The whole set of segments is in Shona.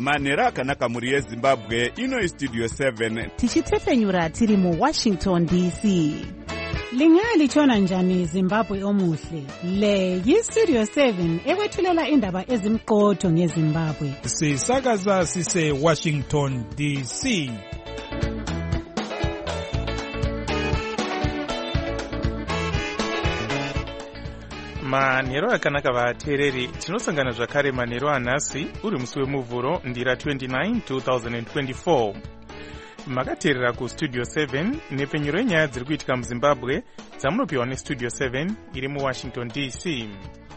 manhero akanaka mhuri yezimbabwe. Ino Studio 7 tichitefenyura tiri mu Washington DC. Lingalitshona njani Zimbabwe omuhle? Le yi-Studio 7 ekwethulela indaba ezimqotho ngeZimbabwe. Sisakaza sise Washington DC. Manhero akanaka vateereri, tinosangana zvakare manhero anhasi uri musi wemuvhuro ndira 29 2024. Makateerera kuStudio 7 nepfenyuro yenyaya dziri kuitika muZimbabwe dzamunopiwa neStudio 7 iri muWashington DC.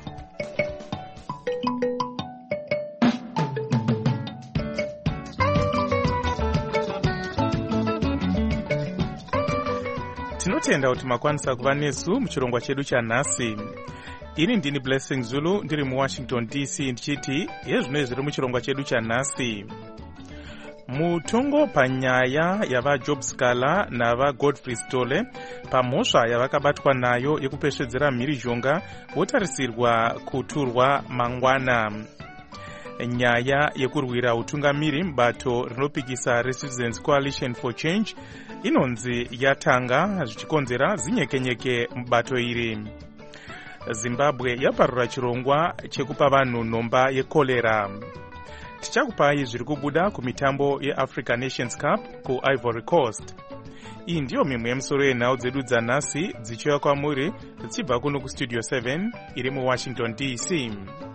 Tinotenda kuti makwanisa kuva nesu muchirongwa chedu chanhasi. Ini ndini Blessing Zulu ndiri muWashington DC ndichiti yezvino zviri muchirongwa chedu chanhasi. Mutongo panyaya yava Job Scala nava Godfrey Stole pamhosva yavakabatwa nayo yekupesvedzera mhirizhonga wotarisirwa kuturwa mangwana. Nyaya yekurwira utungamiri mubato rinopikisa reCitizens Coalition for Change inonzi yatanga zvichikonzera zinyekenyeke mubato iri. Zimbabwe yaparura chirongwa chekupa vanhu nhomba yekolera. Tichakupai zviri kubuda kumitambo yeAfrica Nations Cup kuIvory Coast. Iyi ndiyo mimwe yemusoro yenhau dzedu dzanhasi dzichiuya kwamuri dzichibva kuno kuStudio 7 iri muWashington DC.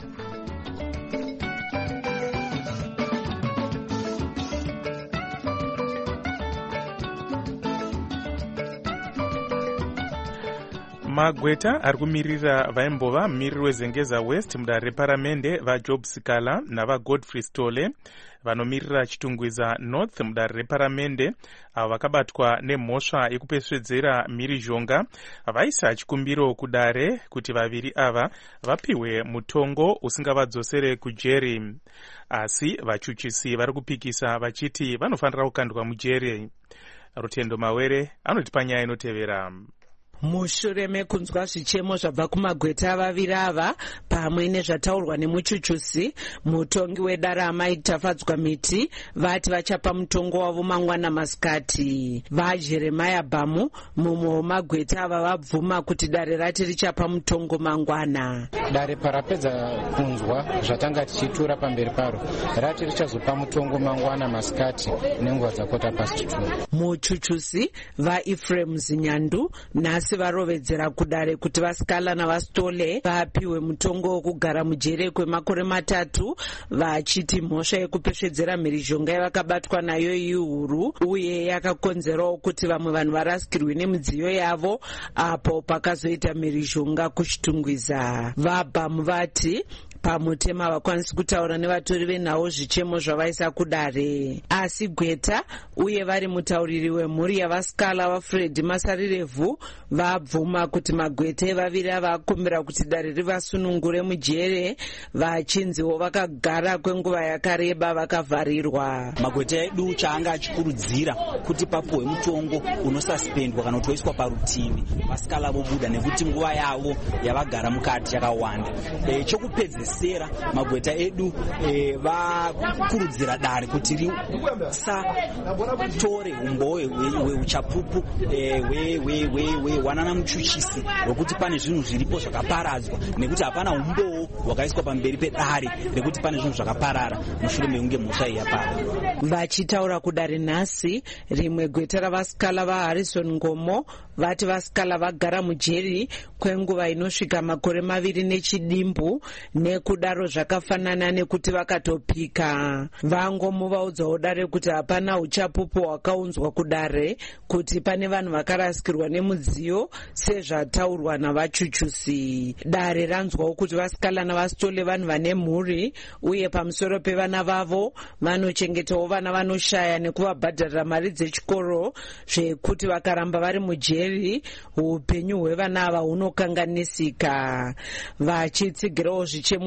Magweta ari kumirira vaimbova mumiriri weZengeza West mudare reparamende vaJob Scala navaGodfrey Stole vanomirira Chitungwiza North mudare reparamende avo vakabatwa nemhosva yekupesvedzera mhirizhonga vaisa chikumbiro kudare kuti vaviri ava vapiwe mutongo usingavadzosere kujeri, asi vachuchisi vari kupikisa vachiti vanofanira kukandwa mujeri. Rutendo Mawere anotipa nyaya inotevera. Mushure mekunzwa zvichemo zvabva kumagweta vaviri ava pamwe nezvataurwa nemuchuchusi, mutongi wedarama itafadzwa miti vati vachapa mutongo wavo mangwana masikati. VaJeremiah Bhamu mumwe wemagweta ava vabvuma kuti dare rati richapa mutongo mangwana. Dare parapedza kunzwa zvatanga tichitura pamberi paro rati richazopa mutongo mangwana masikati nenguva dzakota pasi 2. Muchuchusi vaEphraim Zinyandu nasi varovedzera kudare kuti vaScala navaStole vapiwe mutongo wokugara mujere kwemakore 3 vachiti mhosva yekupesvedzera mhirizhonga yavakabatwa nayo ihuru uye yakakonzerawo kuti vamwe vanhu varasikirwe nemidziyo yavo apo pakazoita mhirizhonga kuchitungwiza. VaBhamu vati pamutema havakwanisi kutaura nevatori venhau zvichemo zvavaisa kudare, asi gweta uye vari mutauriri wemhuri yavaScala vaFred Masarirevhu vabvuma kuti magweta evaviri ava akumbira kuti dare rivasunungure mujere, vachinziwo vakagara kwenguva yakareba vakavharirwa. Magweta edu chaanga achikurudzira kuti papuwe mutongo unosaspendwa kana kuti woiswa parutivi vaScala vobuda nekuti nguva yavo yavagara mukati yakawanda. Chokupedzesera magweta edu vakurudzira dare kuti risatore umboo hweuchapupu hwewanana muchuchisi hwekuti pane zvinhu zviripo zvakaparadzwa nekuti hapana umboo hwakaiswa pamberi pedare rekuti pane zvinhu zvakaparara mushure mekunge mhosva iyi yapara. Vachitaura kudare nhasi, rimwe gweta ravaScala vaHarrison Ngomo vati vaScala vagara mujeri kwenguva inosvika makore 2 nechidimbu nekudaro zvakafanana nekuti vakatopika. Vangomo vaudzawo dare kuti hapana uchapupu hwakaunzwa kudare, kuti pane vanhu vakarasikirwa nemudziyo sezvataurwa navachuchusi. Dare ranzwawo kuti vaScala navaStole vanhu vane mhuri uye pamusoro pevana vavo vanochengetawo vana vanoshaya nekuvabhadharira mari dzechikoro zvekuti vakaramba vari mujeri upenyu hwevana ava hunokanganisika. Vachitsigirawo zvichemo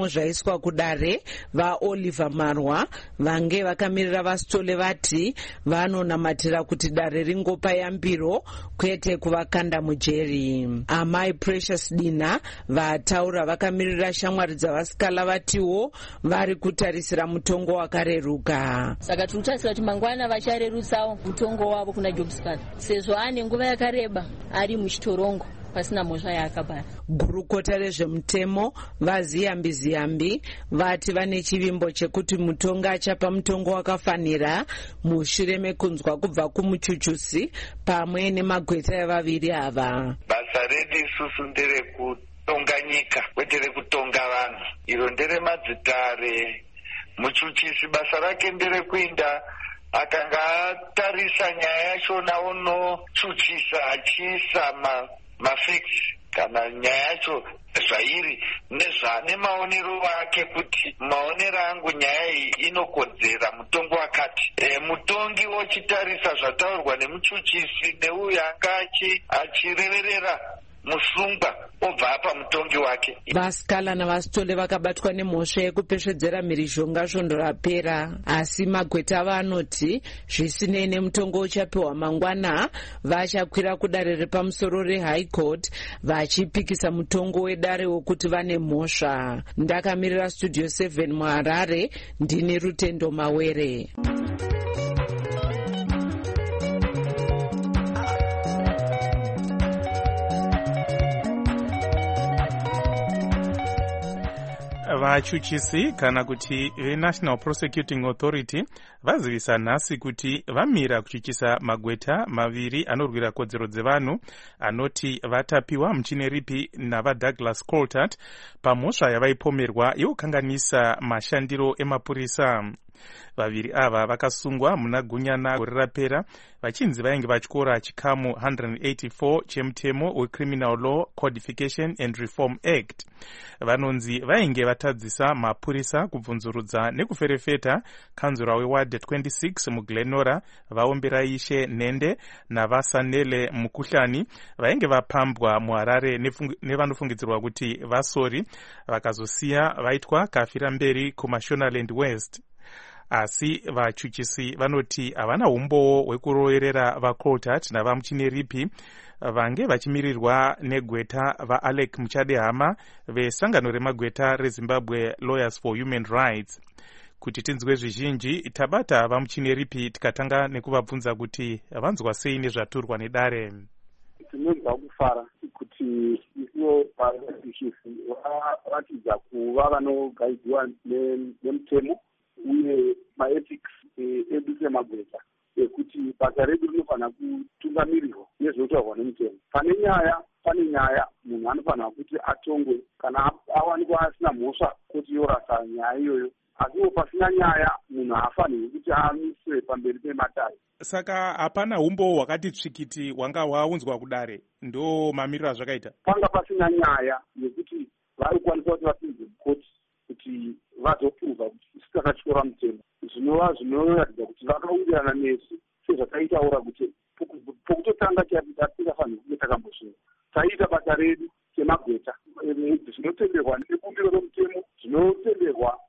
zvemutemo zvaiswa kudare, vaOliver Marwa vange vakamirira vasitole vati vanonamatira kuti dare ringopa yambiro kwete kuvakanda mujeri. Amai Precious Dina vataura vakamirira shamwari dzavasikala vatiwo vari kutarisira mutongo wakareruka. Saka tikutarisira kuti mangwana vacharerutsawo mutongo wavo kuna Jobscan sezvo ane nguva yakareba ari muchitorongo pasina mhosva yaakabara. Gurukota rezvemutemo vaZiyambi vati vane chivimbo chekuti mutongo achapa mutongo wakafanira mushure mekunzwa kubva kumuchuchusi pamwe nemagweta evaviri ava. Basa redu isusu nderekutonga nyika kwete rekutonga vanhu. Iro nderemadzitare. Muchuchisi basa rake nderekuinda akanga atarisa nyaya yacho naonochuchisa achiisa mafiksi kana nyaya yacho zvairi nemaonero ake kuti maonero angu nyaya iyi inokodzera mutongo wakati. Mutongi wochitarisa zvataurwa nemuchuchisi neuyo anga achireverera musungwa obva apa mutongi wake. Vasikala navasitole vakabatwa nemhosva yekupesvedzera mhirizhonga svondo rapera, asi magweta vanoti zvisinei nemutongo uchapiwa mangwana vachakwira kudare repamusoro reHigh Court vachipikisa mutongo wedare wokuti vane mhosva. Ndakamirira Studio 7 muHarare, ndini Rutendo Mawere. Vachuchisi kana kuti veNational Prosecuting Authority vazivisa nhasi kuti vamira kuchuchisa magweta maviri anorwira kodzero dzevanhu anoti vatapiwa muchine ripi navaDouglas Coltart pamhosva yavaipomerwa yokukanganisa mashandiro emapurisa. Vaviri ava vakasungwa muna gunyana gore rapera vachinzi vainge vatyora chikamu 184 chemutemo weCriminal Law Codification and Reform Act. Vanonzi vainge vatadzisa mapurisa kubvunzurudza nekuferefeta kanzura weward 26 muGlenora vaombera Ishe Nende navaSanele Mukuhlani vainge vapambwa muHarare nevanofungidzirwa kuti vasori vakazosiya vaitwa kafira mberi kuMashonaland West. Asi vachuchisi vanoti havana umbowo hwekuroverera vaColtart navamuchine ripi vange vachimirirwa negweta vaAlec Muchadehama vesangano remagweta reZimbabwe Lawyers for Human Rights. Kuti tinzwe zvizhinji tabata vamuchine ripi tikatanga nekuvabvunza kuti vanzwa sei nezvaturwa nedare. Tinonzwa kufara kuti ivo vachuchisi varatidza kuva vanogaidziwa nemutemo uye maethics edu semagweta ekuti basa redu rinofanira kutungamirirwa nezvinotaurwa nemutemo. Pane nyaya munhu anofanira kuti atongwe kana awanikwa asina mhosva kuti yorasa nyaya iyoyo, asiwo pasina nyaya munhu haafanirwi kuti amiswe pamberi pematare. Saka hapana umbo hwakati tsvikiti hwanga hwaunzwa kudare, ndo mamiriro azvakaita. Panga pasina nyaya yekuti vari kukwanisa kuti vapinze mukoti kuti vazopfuza tisakatyora mutemo. Zvinova zvinoratidza kuti vakawirirana nesu sezvataitaura kuti pokutotanga tisingafaniri kunge takambosvinga. Taita basa redu semagweta zvinotenderwa nebumbiro romutemo, zvinotenderwa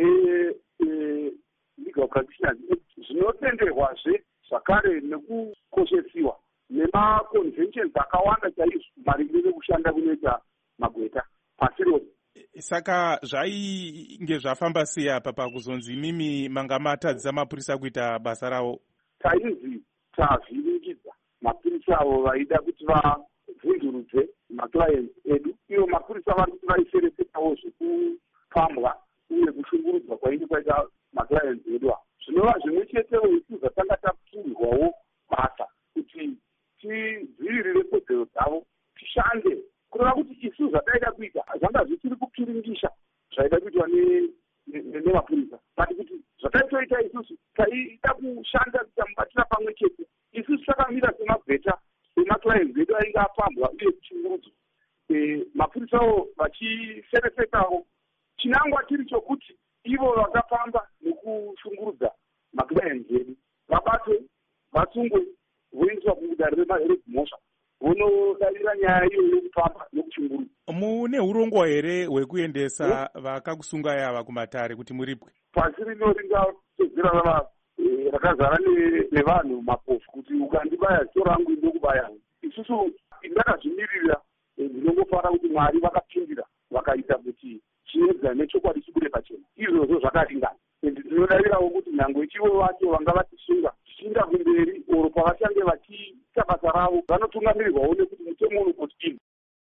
nelegal practitioners, zvinotenderwazve zvakare nekukoshesiwa nemaconventions akawanda chaizvo maringe nekushanda kunoita magweta pasi rose. Saka zvainge zvafamba sei apa pakuzonzi imimi manga matadzisa mapurisa kuita basa ravo? Taizi tavhiringidza mapurisa avo vaida kuti vavhundurudze maclients edu. Ivo mapurisa vari kuti vaiferefetawo zvekupambwa uye kushungurudzwa kwainge kwaita maclients edu avo. Zvinova zvimwe chetewo isu zvatanga tapfurirwawo basa kuti tidzivirire kodzero dzavo, tishande kureva kuti isu zvataida kuita zvanga zvichiri kupfiringisha zvaida kuitwa nemapurisa, but kuti zvataitoita isusu taida kushanda tamubatira pamwe chete. Isusu takamira semagweta semaclients edu ainge apambwa uye kushungurudzwa, mapurisawo vachiferefetawo. Chinangwa chiri chokuti ivo vakapamba nekushungurudza maclients edu vabatwe, vasungwe, voendeswa kudare remhosva unodavira nyaya iyo yokufamba nokuchinguru. Mune urongwa here hwekuendesa vakakusunga yava kumatare kuti muripwe? Pasi rino ringatedzera rakazara nevanhu mapofu kuti ukandibaya zito rangu ndokubaya. Isusu ndakazvimirira ndinongofara kuti Mwari vakapindira vakaita kuti chiedza nechokwadi chibude pachena. Izvozvo zvakaringana. Ndinodavirawo kuti nyangwe ichivo vacho vanga vatisunga tichiinda kumberi oro pavachange vachiita basa ravo vanotungamirirwawo nekuti mutemo unopotini.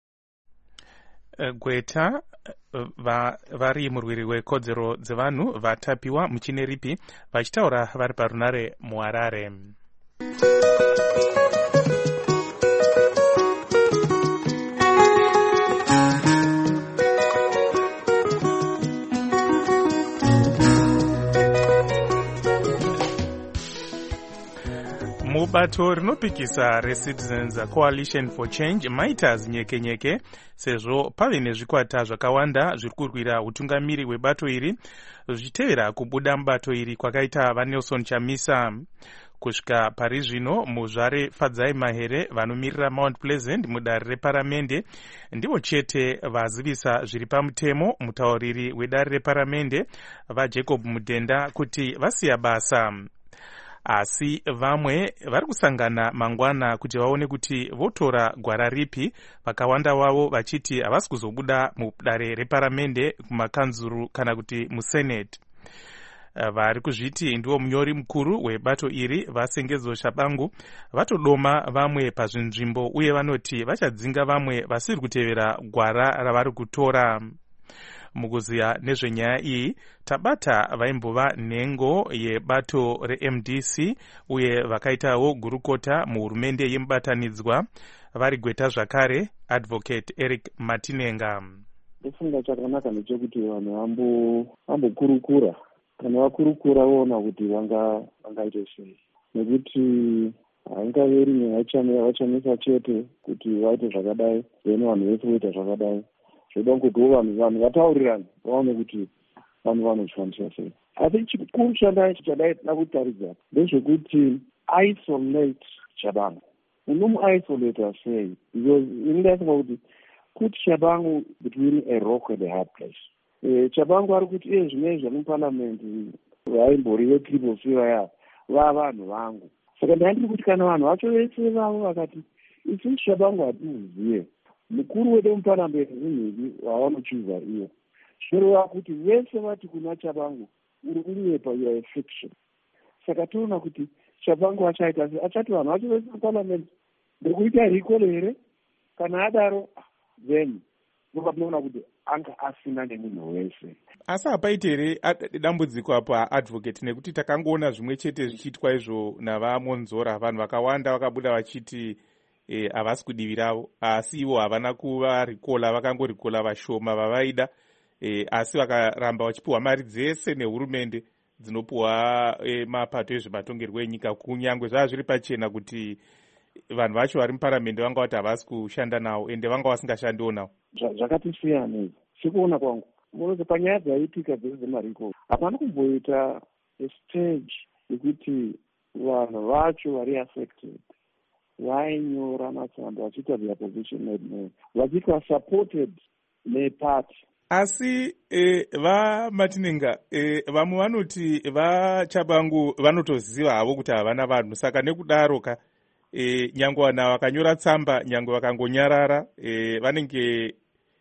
Gweta vari murwiri wekodzero dzevanhu vatapiwa muchine ripi vachitaura vari parunare muHarare. Mubato rinopikisa reCitizens Coalition for Change maita zinyekenyeke sezvo pave nezvikwata zvakawanda zviri kurwira utungamiri hwebato iri zvichitevera kubuda mubato iri kwakaita vaNelson Chamisa. Kusvika pari zvino muzvare Fadzai Mahere vanomirira Mount Pleasant mudare reparamende ndivo chete vazivisa zviri pamutemo mutauriri wedare reparamende vaJacob Mudhenda kuti vasiya basa. Asi vamwe vari kusangana mangwana kuti vaone kuti votora gwara ripi, vakawanda wavo vachiti havasi kuzobuda mudare reparamende kumakanzuru kana kuti musenate. Vari kuzviti ndiwo munyori mukuru webato iri vaSengezo Shabangu vatodoma vamwe pazvinzvimbo uye vanoti vachadzinga vamwe vasiri kutevera gwara ravari kutora. Mukuziya nezvenyaya iyi tabata vaimbova nhengo yebato reMDC uye vakaitawo gurukota muhurumende yemubatanidzwa vari Gweta zvakare Advocate Eric Matinenga. Ndofunga chakanaka ndechekuti vanhu vambokurukura kana vakurukura voona kuti vangaite sei, nekuti haingaveri nyaya vachanesa chete kuti vaite zvakadai then vanhu vese voita zvakadai. Zvoda kuti vanhu vataurirane vaone kuti vanhu vanozvishandisa sei. Asi chikuru chadai nakutaridza ndezvekuti isolate Shabangu. Unomuisolata sei? Because indafunga kuti Shabangu between a rock and a hard place. Shabangu ari kuti zvinezvi zvamuparliament vaimboriwe triple fira vanhu vangu. Saka ndandiri kuti kana vanhu vacho vese vavo vakati isusu Shabangu hatimuzive, mukuru wedemuparliament zinhivi wavanochuza iyo, zvinoreva kuti vese vati kuna Shabangu uri kunyepa, you are a fiction. Saka toona kuti Shabangu achaita achati vanhu vacho vese muparliament ndekuita recall here, kana adaro then nokatoona kuti anga asina nemunhu wese. Asi hapaiti here dambudziko apa advocate, nekuti takangoona zvimwe chete zvichiitwa izvo navaMonzora, vanhu vakawanda vakabuda vachiti havasi kudiviravo, asi ivo havana kuvarikola, vakangorikola vashoma vavaida, asi vakaramba vachipiwa mari dzese nehurumende dzinopiwa mapato ezvematongerwo enyika, kunyangwe zvava zviri pachena kuti vanhu vacho vari muparamende vanga vati havasi kushanda nawo ende vanga vasingashandiwo nawo. Zvakatisiyana izvi. Sikuona kwangu munoti panyaya dzaitika dzemariko hapana kumboita stage yekuti vanhu vacho vari affected vainyora matsamba vachiita their position vachiitwa supported neparty. Asi vaMatinenga, vamwe vanoti vaChabangu vanotoziva havo kuti havana vanhu, saka nekudaro nyangwe vanhu vakanyora tsamba, nyangwe vakangonyarara, vanenge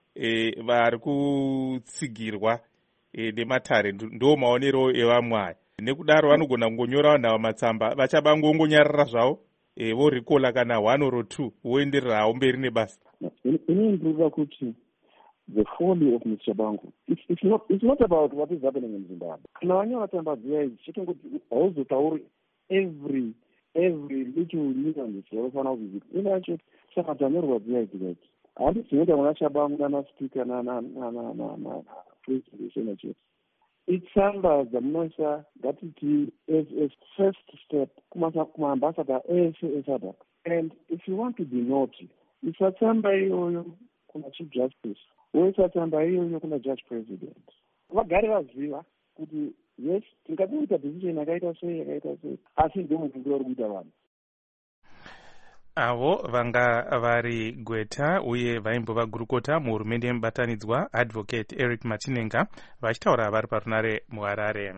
vari kutsigirwa nematare. Ndo maonero evamwe aya. Nekudaro vanogona kungonyora vanhu ava matsamba, vaChabangu vongonyarara zvavo, vorikola kana 1 or 2 voendererawo mberi nebasa. Inoimprova kuti the folly of Mr. Shabangu, it's not about what is happening in Zimbabwe. Kana vanyora tsamba dziya idzi chitongoti hauzotauri every little nuance yavanofana kuzita. Inacho saka dzanyorwa dziya idzi kuti handi dzinoita kuna Shabangu nana speaker na president senate. Itsamba dzamunoisa ngatiti as first step kumaambassador ese eSouth. And if you want to be naughty, isa tsamba iyoyo kuna chief justice, woisa tsamba iyoyo kuna judge president. Vagare vaziva kuti yes, tingatoita decision yakaita sei, asi ndomunhu uri kuita vanhu. avo vanga vari gweta uye vaimbova gurukota muhurumende yemubatanidzwa advocate Eric Machinenga vachitaura vari parunare muHarare.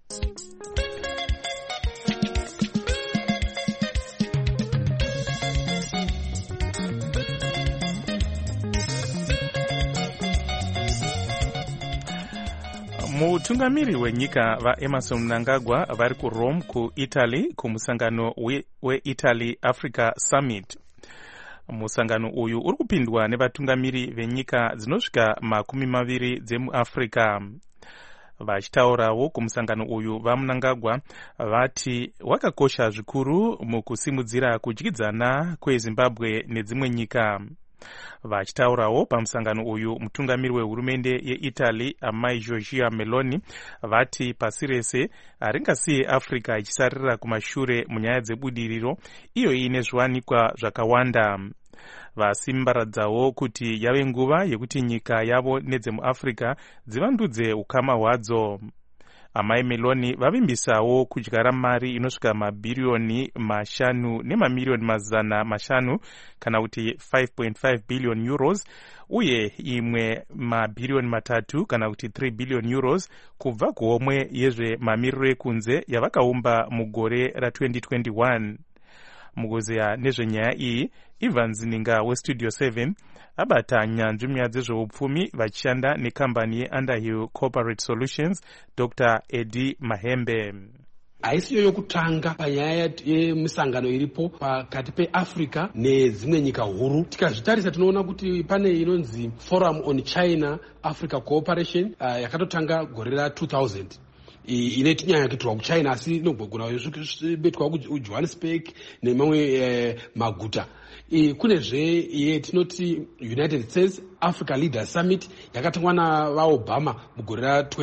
Mutungamiri wenyika vaEmerson Mnangagwa vari kuRome kuItaly kumusangano weItaly Africa Summit. Musangano uyu uri kupindwa nevatungamiri venyika dzinosvika 20 dzemuAfrica. Vachitaurawo kumusangano uyu vaMnangagwa vati wakakosha zvikuru mukusimudzira kudyidzana kweZimbabwe nedzimwe nyika. Vachitaurawo pamusangano uyu mutungamiri wehurumende yeItaly amai Giorgia Meloni vati pasi rese haringasiye Africa ichisarira kumashure munyaya dzebudiriro iyo ine zviwanikwa zvakawanda. Vasimbaradzawo kuti yave nguva yekuti nyika yavo nedzemuAfrica dzivandudze ukama hwadzo. Amai Meloni vavimbisawo kudyara mari inosvika mabhiriyoni 5 nemamiliyoni 500 kana kuti 5.5 billion euros uye imwe mabhiriyoni 3 kana kuti 3 billion euros kubva kuhomwe yezvemamiriro ekunze yavakaumba mugore ra2021. Mukuzeya nezvenyaya iyi, Ivan Zininga weStudio 7 abata nyanzvi munyaya dzezveupfumi vachishanda nekambani yeUnderhill Corporate Solutions Dr. Eddie Mahembe. Haisiyo yokutanga panyaya yemisangano iripo pakati peAfrica nedzimwe nyika huru. Tikazvitarisa tinoona kuti pane inonzi Forum on China Africa Cooperation yakatotanga gore ra2000. Ine nyaya kuitwa kuChina asi inogona betwa kuJohannesburg nemamwe maguta. Kunezve yetinoti United States Africa Leaders Summit yakatangwa navaObama mugore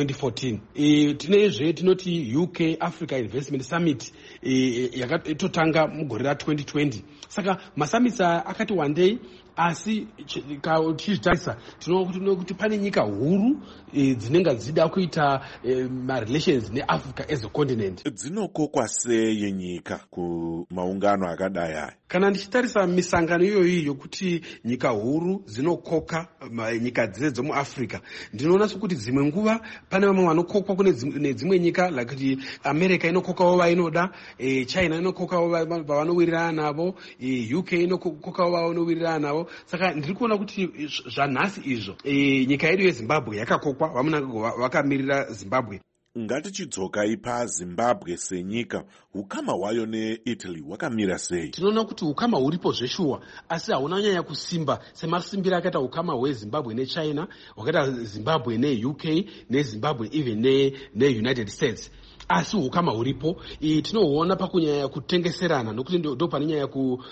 ra2014. Tinezve tinoti UK Africa Investment Summit yakatotanga mugore ra2020. Saka masamits akati wandei, asi tichitarisa tinoona kuti pane nyika huru dzinenge dzida kuita relations neAfrica as a continent. Dzinokokwa sei yenyika kumaungano akadai aya? Kana ndichitarisa misangano iyoyi yokuti nyika huru dzinokoka nyika dzedze muAfrica, ndinoona sokuti dzimwe nguva pane vamwe vanokokwa kune dzimwe nyika, like America inokokawo vainoda, China inokokawo vavanowirirana navo, UK inokokawo vavanowirirana navo. Saka ndiri kuona kuti zvanhasi izvo nyika yedu yeZimbabwe yakakokwa, vaMnangagwa vakamirira Zimbabwe. Ngatichidzoka paZimbabwe senyika, ukama hwayo neItaly hwakamira sei? Tinoona kuti ukama huripo zveshuwa, asi hauna nyaya kusimba semasimbiro akaita ukama hweZimbabwe neChina, hwakaita Zimbabwe neUK neZimbabwe even neUnited States. Asi ukama huripo tinoona pakunyaya kutengeserana, nokuti ndo pane nyaya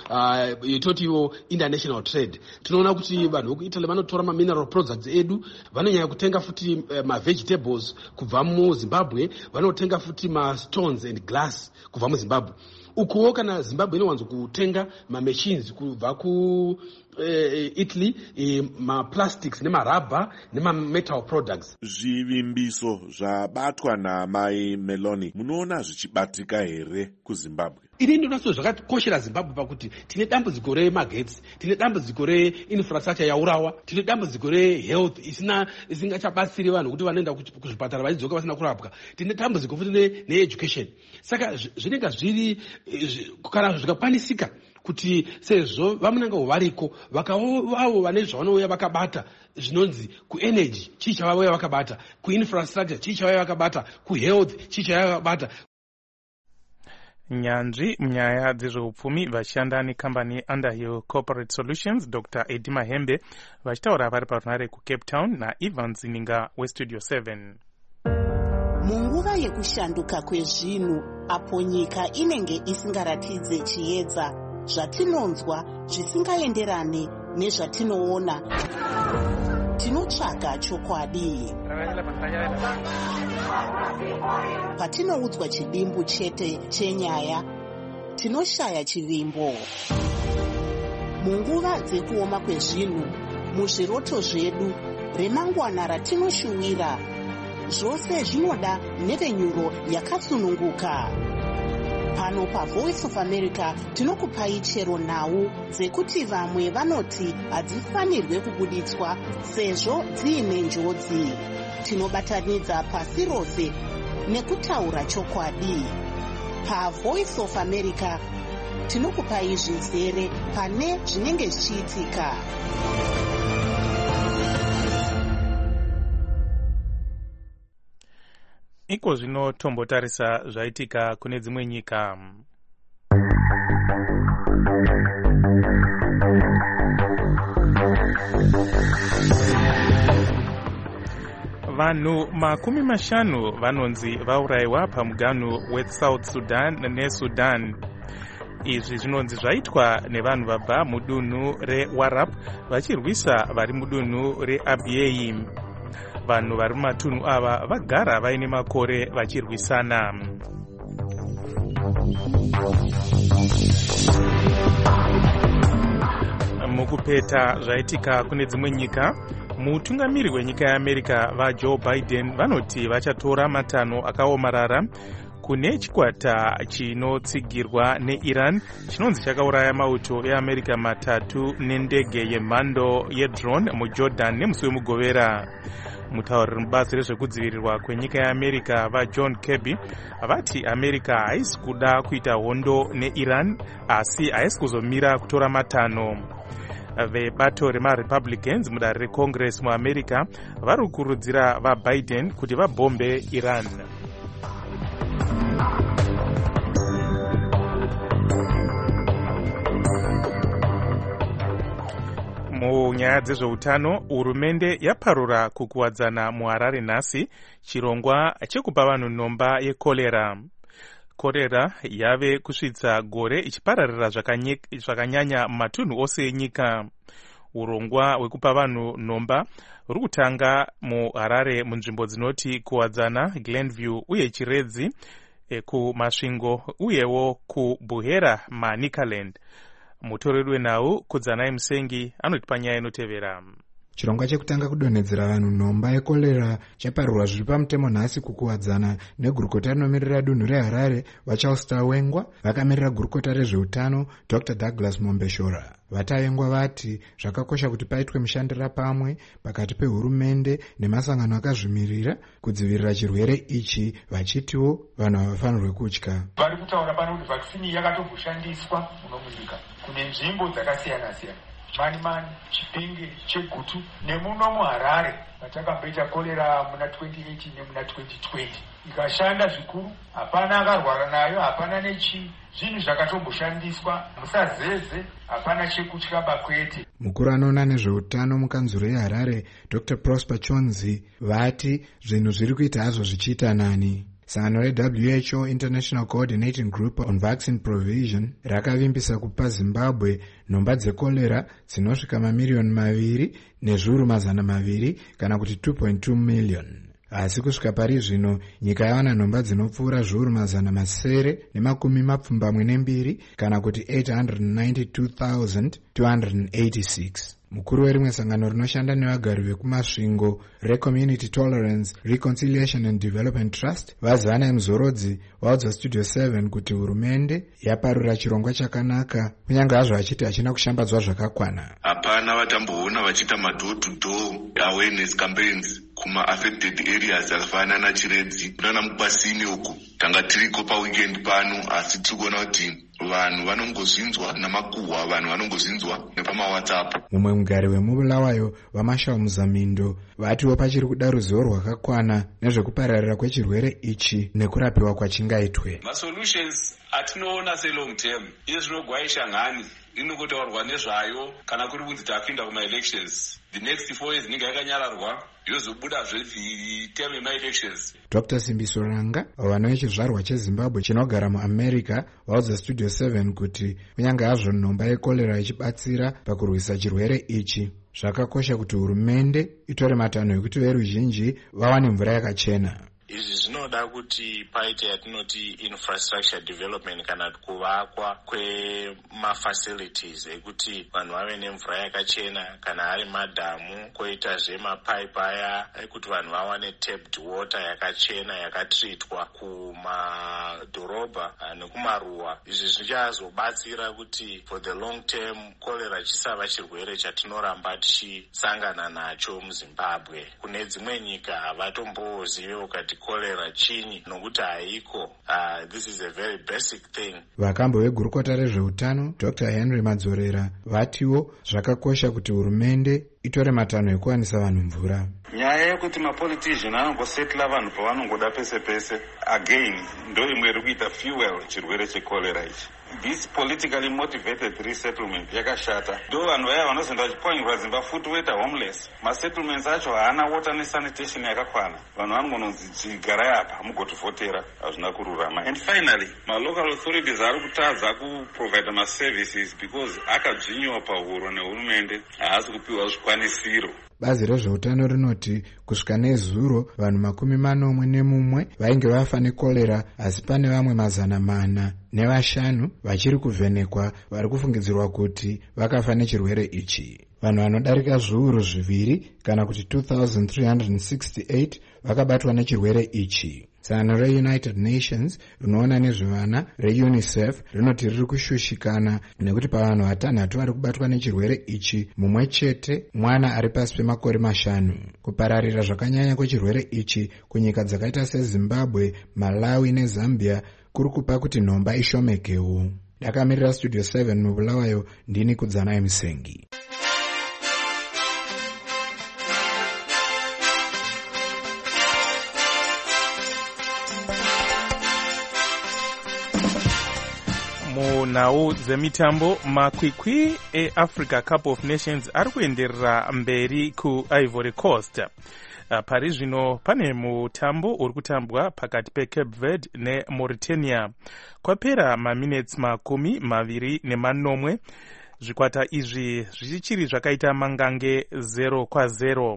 itotiwo international trade. Tinoona kuti vanhu vekuItaly vanotora mineral products edu, vanonyanya kutenga futi vegetables kubva muZimbabwe, vanotenga futi stones and glass kubva muZimbabwe. Ukuwo kana Zimbabwe inowanzo kutenga machines kubva Italy, plastics nemarabha metal products. Zvivimbiso zvabatwa namai Meloni munoona zvichibatika here kuZimbabwe? Ini ndinonaso zvakakoshera Zimbabwe pakuti tine dambudziko remagetsi, tine dambudziko reinfrastructure yaurawa, tine dambudziko rehealth isingachabatsiri vanhu kuti vanoenda kuzvipatara vachidzoka vasina kurapwa, tine dambudziko futi needucation. Saka zvinenge zviri kana zvikakwanisika kuti sezvo vaMnangagwa variko vakavavo vane zvavanouya vakabata, zvinonzi kuenergy chii chavauya vakabata, kuinfrastructure chii chavauya vakabata, kuhealth chii chavauya vakabata. Nyanzvi munyaya dzezveupfumi vachishanda nekambani yeUnderhill Corporate Solutions Dr. Eddie Mahembe vachitaura vari parunare kuCape Town naIvan Zininga weStudio 7. Munguva yekushanduka kwezvinhu, apo nyika inenge isingaratidze chiedza, zvatinonzwa zvisingaenderane nezvatinoona, tinotsvaga chokwadi. Patinoudzwa chidimbu chete chenyaya, tinoshaya chivimbo. Munguva dzekuoma kwezvinhu, muzviroto zvedu, remangwana ratinoshuwira, zvose zvinoda nhevenyuro yakatsununguka. Pano paVoice of America tinokupai chero nhau dzekuti vamwe vanoti hadzifanirwe kubuditswa sezvo dziine njodzi. Tinobatanidza pasi rose nekutaura chokwadi. PaVoice of America tinokupai zvizere pane zvinenge zvichiitika. Iko zvino tombotarisa zvaitika kune dzimwe nyika. Vanhu 50 vanonzi vaurayiwa pamuganhu weSouth Sudan neSudan. Izvi zvinonzi zvaitwa nevanhu vabva mudunhu reWarab vachirwisa vari mudunhu reAbyei. Vanhu vari mumatunhu ava vagara vaine makore vachirwisana. Mukupeta zvaitika kune dzimwe nyika, mutungamiri wenyika yeAmerica vaJoe Biden vanoti vachatora matanho akaomarara kune chikwata chinotsigirwa neIran chinonzi chakauraya mauto eAmerica 3 nendege yemhando yedrone muJordan nemusi wemugovera. Mutauriri mubazi rezvekudzivirirwa kwenyika yeAmerica vaJohn Kirby vati America haisi kuda kuita hondo neIran asi haisi kuzomira kutora matanho. Vebato remaRepublicans mudare reCongress muAmerica vari kukurudzira vaBiden kuti vabhombe Iran. Munyaya dzezveutano, hurumende yaparura kukuwadzana muHarare nhasi chirongwa chekupa vanhu nhomba yekorera. Korera yave kusvitsa gore ichipararira zvakanyanya mumatunhu ose enyika. Urongwa hwekupa vanhu nhomba huri kutanga muHarare munzvimbo dzinoti kuwadzana, Glenview uye Chiredzi, kumasvingo uyewo kuBuhera Manicaland. Mutoreri wenhau Kudzanai Musengi anotipa nyaya inotevera. Chirongwa chekutanga kudonhedzera vanhu nhomba yekorera chaparurwa zviri pamutemo nhasi kukuwadzana negurukota rinomirira dunhu reHarare vaCharles Wengwa vakamirira gurukota rezveutano Dr. Douglas Mombeshora. Vatavengwa vati zvakakosha kuti paitwe mushandira pamwe pakati pehurumende nemasangano akazvimirira kudzivirira chirwere ichi, vachitiwo vanhu havafanirwe kutya. Vari kutaura pano kuti vakisini yakatobvushandiswa muno munyika kune nzvimbo dzakasiyana-siyana. Mani, Chipinge, Chegutu, nemuno muHarare vatakamboita korera muna 2018 nemuna 2020. Ikashanda zvikuru, hapana akarwara nayo, hapana nechi. Zvinhu zvakatomboshandiswa, musazeze, hapana chekutyaba kwete. Mukuru anoona nezveutano mukanzuro yeHarare, Dr. Prosper Chonzi, vati zvinhu zviri kuita hazvo zvichiita nani. Sangano reWHO International Coordinating Group on Vaccine Provision rakavimbisa kupa Zimbabwe nhomba dzekorera dzinosvika mamiliyoni 2 nezviuru 200 kana kuti 2.2 million. Asi kusvika pari zvino nyika yawana nhomba dzinopfuura zviuru 772 kana kuti 892,286. Mukuru werimwe sangano rinoshanda nevagari vekumasvingo reCommunity Tolerance, Reconciliation and Development Trust vaZanai Muzorodzi vaudza Studio 7 kuti hurumende yaparura chirongwa chakanaka kunyange hazvo achiti hachina kushambadzwa zvakakwana. Hapana vatamboona vachiita door-to-door awareness campaigns kuma-affected areas akafanana naChiredzi nana Mupasini uku. Tanga tiriko paweekend pano asi tikuona kuti vanhu vanongozvinzwa namakuhwa, vanhu vanongozvinzwa nepamaWhatsApp. Mumwe mugari wemubulawayo vaMarshall Muzamindo vatiwo pachiri kuda ruzivo rwakakwana nezvekupararira kwechirwere ichi nekurapiwa kwachingaitwe. Masolutions atinoona se-long term izvinogwaisha ngani inokotaurwa nezvayo kana kuri kunzi tapinda kuma-elections. The next 4 years inenge yakanyararwa yozobuda term yema-elections. Dr. Simbiso Ranga vano vechizvarwa cheZimbabwe chinogara muAmerica vaudza Studio 7 kuti kunyange hazvo nhomba yekorera ichibatsira pakurwisa chirwere ichi, zvakakosha kuti hurumende itore matanho ekuti veruzhinji vawane mvura yakachena. izvi zvinoda kuti paite yatinoti infrastructure development kana kuvakwa kwemafacilities ekuti vanhu vave nemvura yakachena, kana ari madhamu, koitazve mapaipi aya ekuti vanhu vawane tapped water yakachena yakatreatwa kumadhorobha nekumaruwa. Izvi zvichazobatsira kuti for the long term cholera chisava chirwere chatinoramba tichisangana nacho muZimbabwe. Kune dzimwe nyika havatombozivewo kuti cholera chinyi nokuti haiko. This is a very basic thing. Vakambo vegurukota rezveutano Dr. Henry Madzorera vatiwo zvakakosha kuti hurumende itore matanho ekuwanisa vanhu mvura. Nyaya yekuti mapolitician anongosetla vanhu pavanongoda pese pese again ndo imwe iri kuita fuel chirwere chekolera ichi. This politically motivated resettlement yakashata. Ndo vanhu vaya vanozoenda vachipwanyirwa dzimba futi voita homeless. Masettlements acho haana water nesanitation yakakwana. Vanhu vanongonzi chigarai apa mugotivhotera, hazvina kururama. And finally, local authorities ari kutadza kuprovide maservices because akadzvinyiwa pahuro nehurumende, haasi kupiwa zvikwanisiro. Bazi rezveutano rinoti kusvika nezuro vanhu 41 vainge vafa nekorera, asi pane vamwe 405 vachiri kuvhenekwa vari kufungidzirwa kuti vakafa nechirwere ichi. Vanhu vanodarika zviuru 2 kana kuti 2368 vakabatwa nechirwere ichi. Sangano reUnited Nations rinoona nezvevana reUNICEF rinoti riri kushushikana nekuti pavanhu 6 vari kubatwa nechirwere ichi mumwe chete mwana ari pasi pemakore 5. Kupararira zvakanyanya kwechirwere ichi kunyika dzakaita seZimbabwe, Malawi neZambia kuri kupa kuti nhomba ishomekewo. Ndakamirira Studio 7 mubulawayo, ndini Kudzanai Musengi. Munhau dzemitambo, makwikwi eAfrica Cup of Nations ari kuenderera mberi kuIvory Coast. Pari zvino pane mutambo uri kutambwa pakati peCape Verde neMauritania. Kwapera maminutes 24. Zvikwata izvi zvichiri zvakaita mangange 0-0.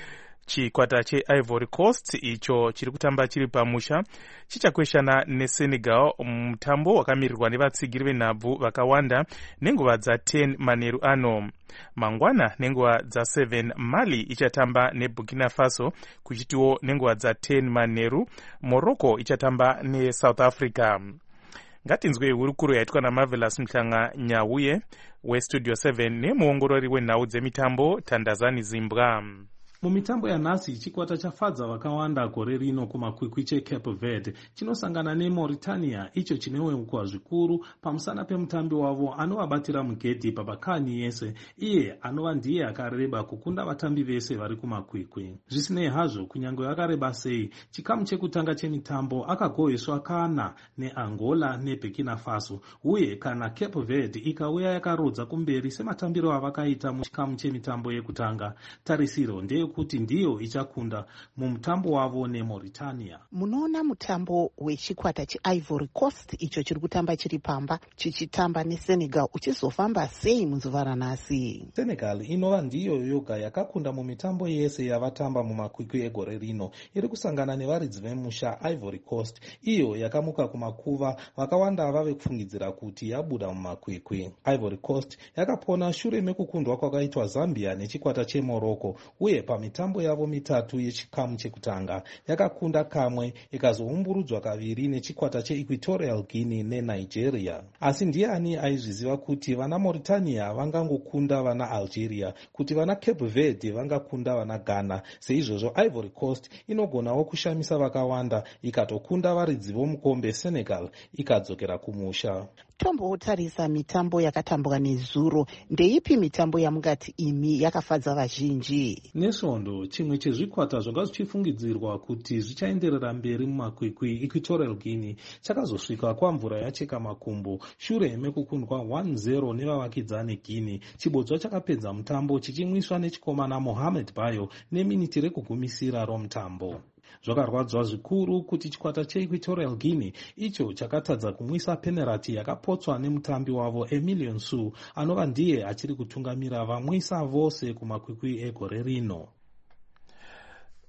Chikwata cheIvory Coast icho chiri kutamba chiri pamusha chichakweshana neSenegal, mutambo wakamirirwa nevatsigiri venhabvu vakawanda nenguva dza10 manheru ano. Mangwana nenguva dza7 Mali ichatamba neBurkina Faso, kuchitiwo nenguva dza10 manheru Morocco ichatamba neSouth Africa. Ngatinzwe hurukuro yaitwa naMarvelous Mhlanga Nyauye weStudio 7 nemuongorori wenhau dzemitambo Tandazani Zimbwa. Mumitambo yanhasi chikwata chafadza vakawanda gore rino kumakwikwi cheCape Verde chinosangana neMauritania, icho chineweukwa zvikuru pamusana pemutambi wavo anovabatira mugedhi pabakani yese, iye anova ndiye akareba kukunda vatambi vese vari kumakwikwi. Zvisinei hazvo, kunyange yakareba sei, chikamu chekutanga chemitambo akagoheswa kana neAngola neBurkina Faso, uye kana Cape Verde ikauya yakarodza kumberi sematambiro avakaita muchikamu chemitambo yekutanga, tarisiro ndeye kuti ndiyo ichakunda mumutambo wavo neMauritania. Munoona mutambo wechikwata cheIvory Coast icho chiri kutamba chiri pamba chichitamba neSenegal uchizofamba sei muzuva ranhasi? Senegal inova ndiyo yoga yakakunda mumitambo yese yavatamba mumakwikwi egore rino. Iri kusangana nevaridzi vemusha Ivory Coast, iyo yakamuka kumakuva vakawanda vave kufungidzira kuti yabuda mumakwikwi. Ivory Coast yakapona shure mekukundwa kwakaitwa Zambia nechikwata cheMorocco, uye mitambo yavo mitatu yechikamu chekutanga yakakunda kamwe ikazoumburudzwa kaviri nechikwata cheEquatorial Guinea neNigeria. Asi ndiani aizviziva kuti vana Mauritania vangangokunda vana Algeria, kuti vana Cape Verde vangakunda vana Ghana? Seizvozvo Ivory Coast inogonawo kushamisa vakawanda ikatokunda varidzi vomukombe Senegal ikadzokera kumusha. Tombotarisa mitambo yakatambwa nezuro, ndeipi mitambo yamungati imi yakafadza vazhinji? Nesvondo, chimwe chezvikwata zvanga zvichifungidzirwa kuti zvichaenderera mberi mumakwikwi Equatorial Guinea chakazosvika kwamvura yacheka makumbo shure mekukundwa 1-0 nevavakidzani Guinea. Chibodzwa chakapedza mutambo chichimwiswa nechikomana Mohamed Bayo neminiti rekugumisira romutambo. Zvakarwadzwa zvikuru kuti chikwata cheEquatorial Guinea icho chakatadza kumwisa penalty yakapotswa nemutambi wavo Emilion Su, anova ndiye achiri kutungamira vamwisa vose kumakwikwi egore rino.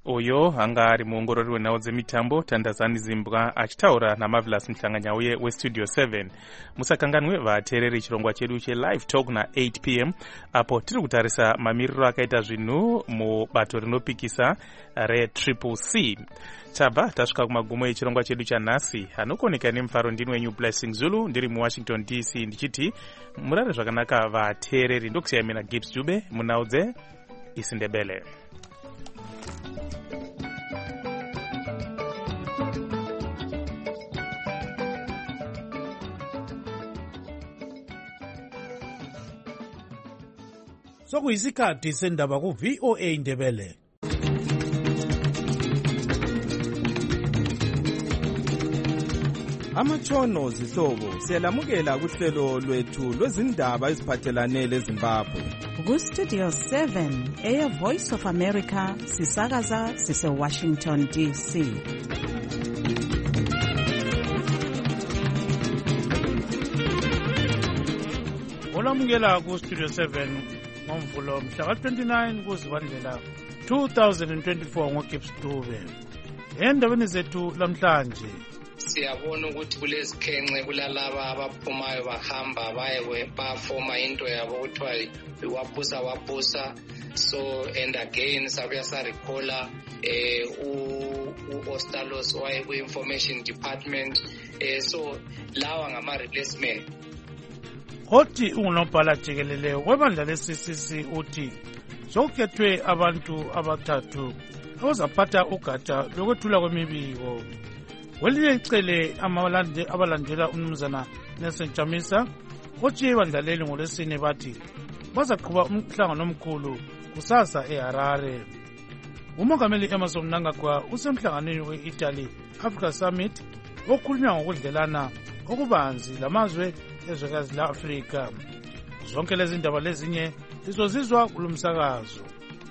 uyo anga ari muongorori wenhau dzemitambo Tandazani Zimbwa achitaura naMarvelous Mhlanganyauye westudio 7. Musakanganwe vateereri chirongwa chedu chelive talk na8 p.m. apo tiri kutarisa mamiriro akaita zvinhu mubato rinopikisa reCCC. Tabva tasvika kumagumo echirongwa chedu chanhasi. Anokoneka nemufaro ndini wenyu Blessing Zulu ndiri muWashington DC ndichiti murare zvakanaka vateereri. Ndokusiyai mina Gibbs Dube munhau dzeIsindebele. Sokuyisikhathi sendaba ku-VOA Indebele. Amatshono zihlobo siyalamukela kuhlelo lwethu lwezindaba eziphathelane leZimbabwe. Ku-Studio 7 Air Voice of America sisakaza sise-Washington DC. Olamukela ku-Studio 7 ngomvulo mhla ka-29 kuZibandlela 2024 ngoGibbs Dube. Endabeni zethu lamhlanje siyabona ukuthi kulezikhenxe kulalaba abaphumayo bahamba baye bafoma into yabo kuthiwa wabusa so and again sabuya sarikhola u-Ostalos waye ku-information department so lawa ngama-replacement. Othi ungunobhala jikelele webandla le-CCC uthi sokukhethwe abantu abathathu abazaphatha ugatsha lokwethula kwemibiko. Kwelinye icele abalandela umnumzana Nelson Chamisa othi ibandla leli ngolwesine bathi bazaqhuba umhlangano omkhulu kusasa eHarare. Umongameli Emmerson Mnangagwa usemhlanganweni we-Italy Africa Summit okhulunywa ngokudlelana okubanzi lamazwe ezwekazi la-Afrika. Zonke lezi ndaba lezinye lizozizwa kulomsakazo.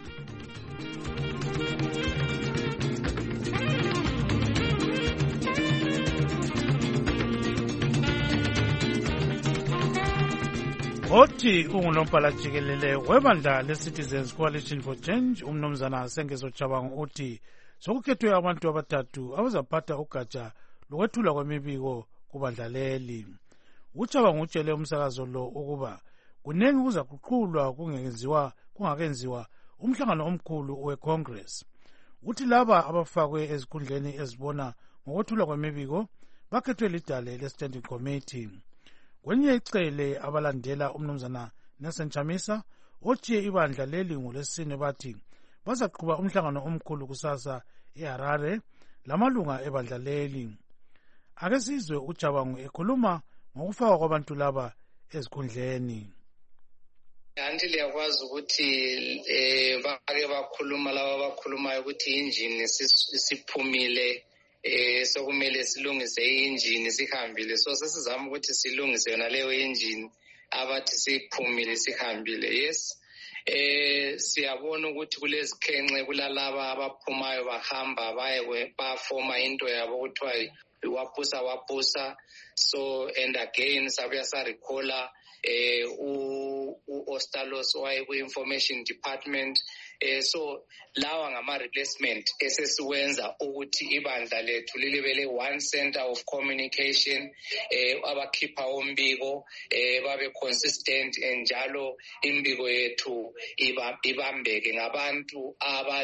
Othi ungunomphala jikelele webandla le-Citizens Coalition for Change umnumzana Sengezo Chabangu uthi sokukhethwe abantu abathathu abazaphatha ugatsha lokwethula kwemibiko kubandla leli. Uchabangu utshele umsakazo lo ukuba kunengi kuzakuqhulwa kungakenziwa umhlangano omkhulu we-Congress. Uthi laba abafakwe ezikhundleni ezibona ngokwethula kwemibiko bakhethwe lidale le-Standing Committee. Kwelinye icele abalandela umnumzana Nelson Chamisa othi ibandla leli ngolwesine bathi bazaqhuba umhlangano omkhulu kusasa eHarare lamalunga ebandla leli. Ake sizwe uChabangu ekhuluma ngokufakwa kwabantu laba ezikhundleni. Anti liyakwazi ukuthi bake bakhuluma laba bakhulumayo ukuthi injini siphumile sokumele silungise injini sihambile so sesizama ukuthi silungise yona leyo injini abathi siphumile sihambile. Yes, siyabona ukuthi kulezikhenxe kulalaba abaphumayo bahamba baye bafoma into yabo kuthiwa wabusa so and again sabuya sarikhola u-Ostalos waye ku-information department so lawa ngama-replacement esesiwenza ukuthi ibandla lethu lilibele one center of communication abakhipha umbiko babe consistent njalo imbiko yethu ibambeke ngabantu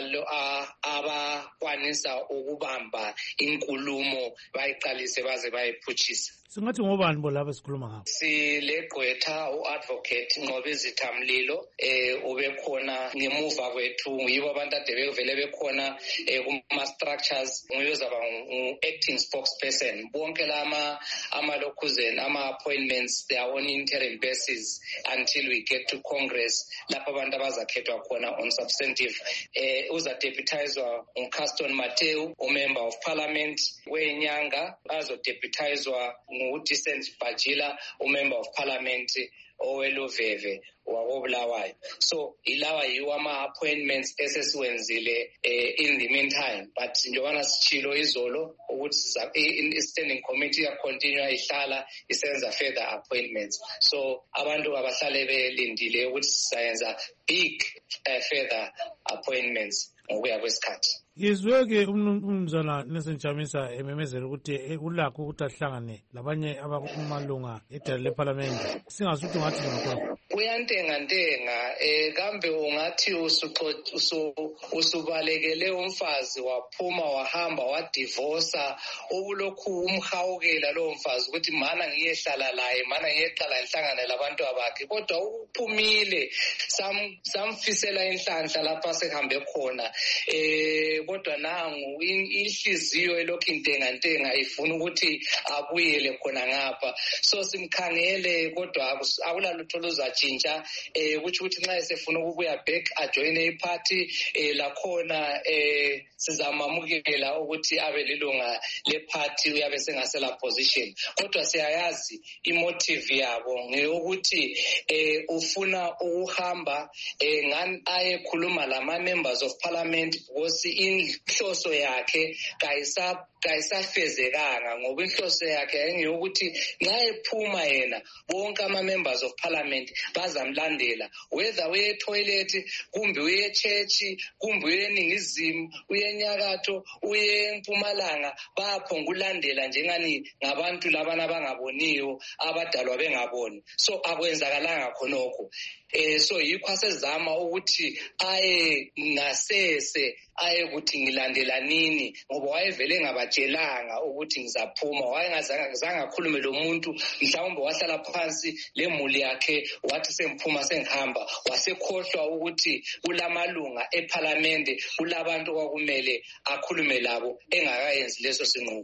abakwanisa ukubamba inkulumo bayiqalise baze bayiphutshise. Singathi ngobani bo laba sikhuluma ngabo? Silegqwetha u-advocate Nqobizitha Mlilo ubekhona ngemuva kwethu yibo abantu ade bevele bekhona kuma-structures nguyozaba ngu-acting spokesperson. Bonke lama amalokhuzeni ama-appointments they are on interim basis until we get to Congress lapho abantu abazakhethwa khona on substantive. Uzadeputizwa nguCaston Mateu umember of parliament wenyanga azodeputizwa ngu-Decent Bajila umember of parliament oweluveve wakobulawayo. So ilawa yiwo ama-appointments esesiwenzile in the meantime but njengobana sichilo izolo ukuthi i-standing committee yacontinue ihlala isenza further appointments so abantu abahlale belindile ukuthi sizayenza big further appointments ngokuya kwesikhathi. Yizwe-ke umnumzana Nelson Chamisa ememezela ukuthi ulakho ukuthi ahlangane labanye abakumalunga edala lephalamende. Singasuthi ngathi ngakho. Uyantenga kambe ungathi usubalekele umfazi waphuma wahamba wadivosa okulokhu umhawukela lo mfazi ukuthi mana ngiyehlala laye mana ngiyeqala ngihlangane labantu abakhe kodwa uphumile samfisela inhlanhla lapha sehambe khona kodwa nangu inhliziyo elokhu intenga ifuna ukuthi abuyele khona ngapha so simkhangele kodwa akulalutho luzatshintsha kuthi nxa esefuna ukubuya back ajoine iparty lakhona sizamamukela ukuthi abe lilunga leparty uyabe sengasela position kodwa siyayazi imotive yabo ngeyokuthi ufuna ukuhamba ngani ayekhuluma lama members of parliament because inhloso yakhe kayisafezekanga ngoba inhloso yakhe ayengeyokuthi nxa ephuma yena bonke ama-members of parliament bazamlandela whether uye etoilet kumbe uye echurch kumbe uye eningizimu uye enyakatho uye empumalanga bayaphonga ulandela njengani ngabantu labana abangaboniyo abadalwa bengaboni so akwenzakalanga khonokho so yikho asezama ukuthi aye ngasese aye ukuthi ngilandela nini ngoba wayevele ngabatshelanga ukuthi ngizaphuma wayengazange akhulume lo muntu mhlawumbe wahlala phansi lemuli yakhe wathi semphuma sengihamba wasekhohlwa ukuthi kulamalunga eParliament kulabantu kwakumele akhulume labo engakayenzi leso sinqumo.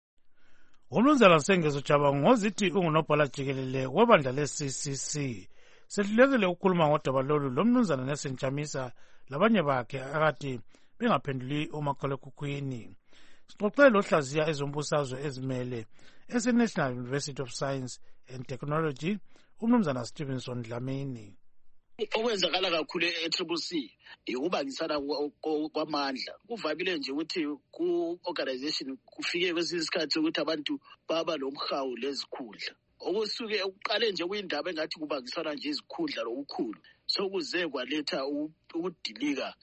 Umnumzana Sengezo Jabangu ngozithi ungunobhala jikelele webandla le-CCC sehlulekile ukukhuluma ngodaba lolu lomnumzana Nelson Chamisa labanye bakhe akade bengaphenduli umakhalekhukhwini. Sixoxe lohlaziya ezombusazwe ezimele ese-National University of Science and Technology umnumzana Stevenson Dlamini. Okwenzakala kakhulu e-CCC ukubangisana kwamandla kuvamile nje ukuthi ku-organization kufike kwesinye isikhathi ukuthi abantu baba lomhawu lezikhundla okusuke uqale nje kuyindaba engathi kubangisana nje izikhundla lokukhulu sokuze kwaletha ukudilika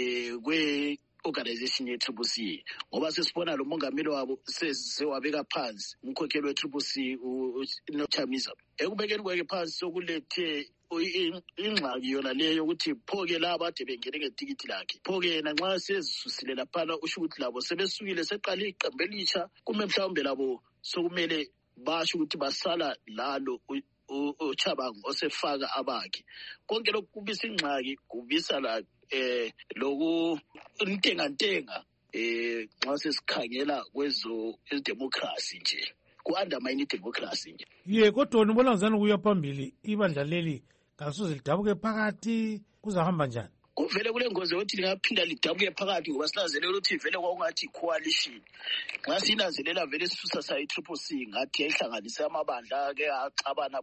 kwe-organization ye-CCC ngoba sesibona lo mongameli wabo sewabeka phansi umkhokheli we-CCC uNochamisa ekubekeni kwakhe phansi sokulethe ingxaki yona leyo ukuthi phoke laba ade bengene ngetikiti lakhe phoke yena nxa sezisusile laphana usho ukuthi labo sebesukile seqala iqembu elisha kume mhlawumbe labo sokumele basho ukuthi basala lalo uChabangu osefaka abakhe konke lokhu kubisa ingxaki kubisa la loku intenga nxa sesikhangela kwezo democracy nje ku-undermine idemocracy nje ye kodwa nibona ngizani kuya phambili ibandla leli kasoze lidabuke phakathi kuzahamba njani kuvele kule ngozi yokuthi lingaphinda lidabuke phakathi ngoba sinanzelela ukuthi vele kwakungathi coalition nxa sinanzelela vele sisusa sayi-CCC ngathi yayihlanganise amabandla ke axabana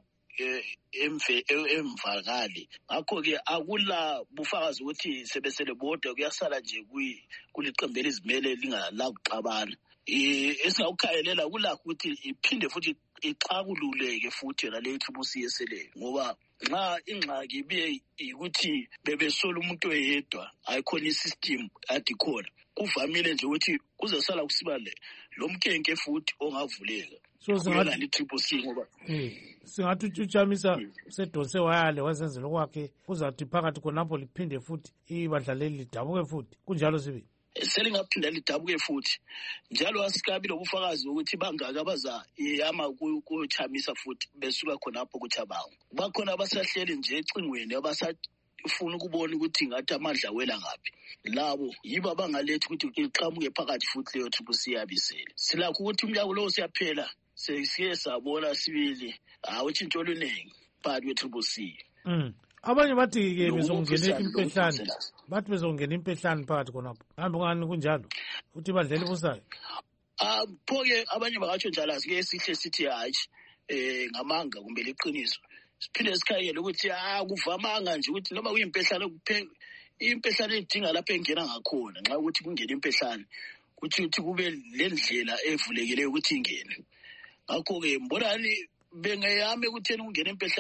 emvakali ngakho-ke akula bufakazi ukuthi sebesele bodwa kuyasala nje kuliqembu elizimele lingala kuxabana esingakukhayelela kulakho ukuthi iphinde futhi ixakululeke futhi yona le CCC yeseleyo ngoba nxa ingxaki ibiye ukuthi bebesola umuntu oyedwa ayikhona isystem adi khona kuvamile nje ukuthi kuzosala kusiba lo mkenke futhi ongavuleka so singathi ngoba singathi uChamisa sedonse wayale wazenzela kwakhe kuzathi phakathi khonapho liphinde futhi ibandla leli lidabuke futhi kunjalo sibi selingaphinda lidabuke futhi njalo asikabi lobufakazi ukuthi bangaka abaza yama kuChamisa futhi besuka khonapho kuChabangu bakhona abasahleli nje ecingweni abasafuna ukubona ukuthi ngathi amandla wela ngaphi labo yibo abangalethi ukuthi iqhamuke phakathi futhi leyo CCC yabisele silakho ukuthi umnyaka lo siyaphela sesiye sabona sibili utshintsho oluningi phakathi kwe-CCC abanye bathi-ke bezongena impehlane bathi bezongena impehlane phakathi khonapho hambe ngani kunjalo ukuthi badlele busayo pho-ke abanye bangatsho njalo asike sihle sithi hatshi ngamanga kumbe liqiniso siphinde sikhayele ukuthi kuvamanga nje ukuthi noma kuyimpehlane impehlane idinga lapho engena ngakhona nxa ukuthi kungena impehlane ukuthi kube le ndlela evulekileyo ukuthi ingene ngakho-ke mbonani bengeyame ekutheni kungena impehlane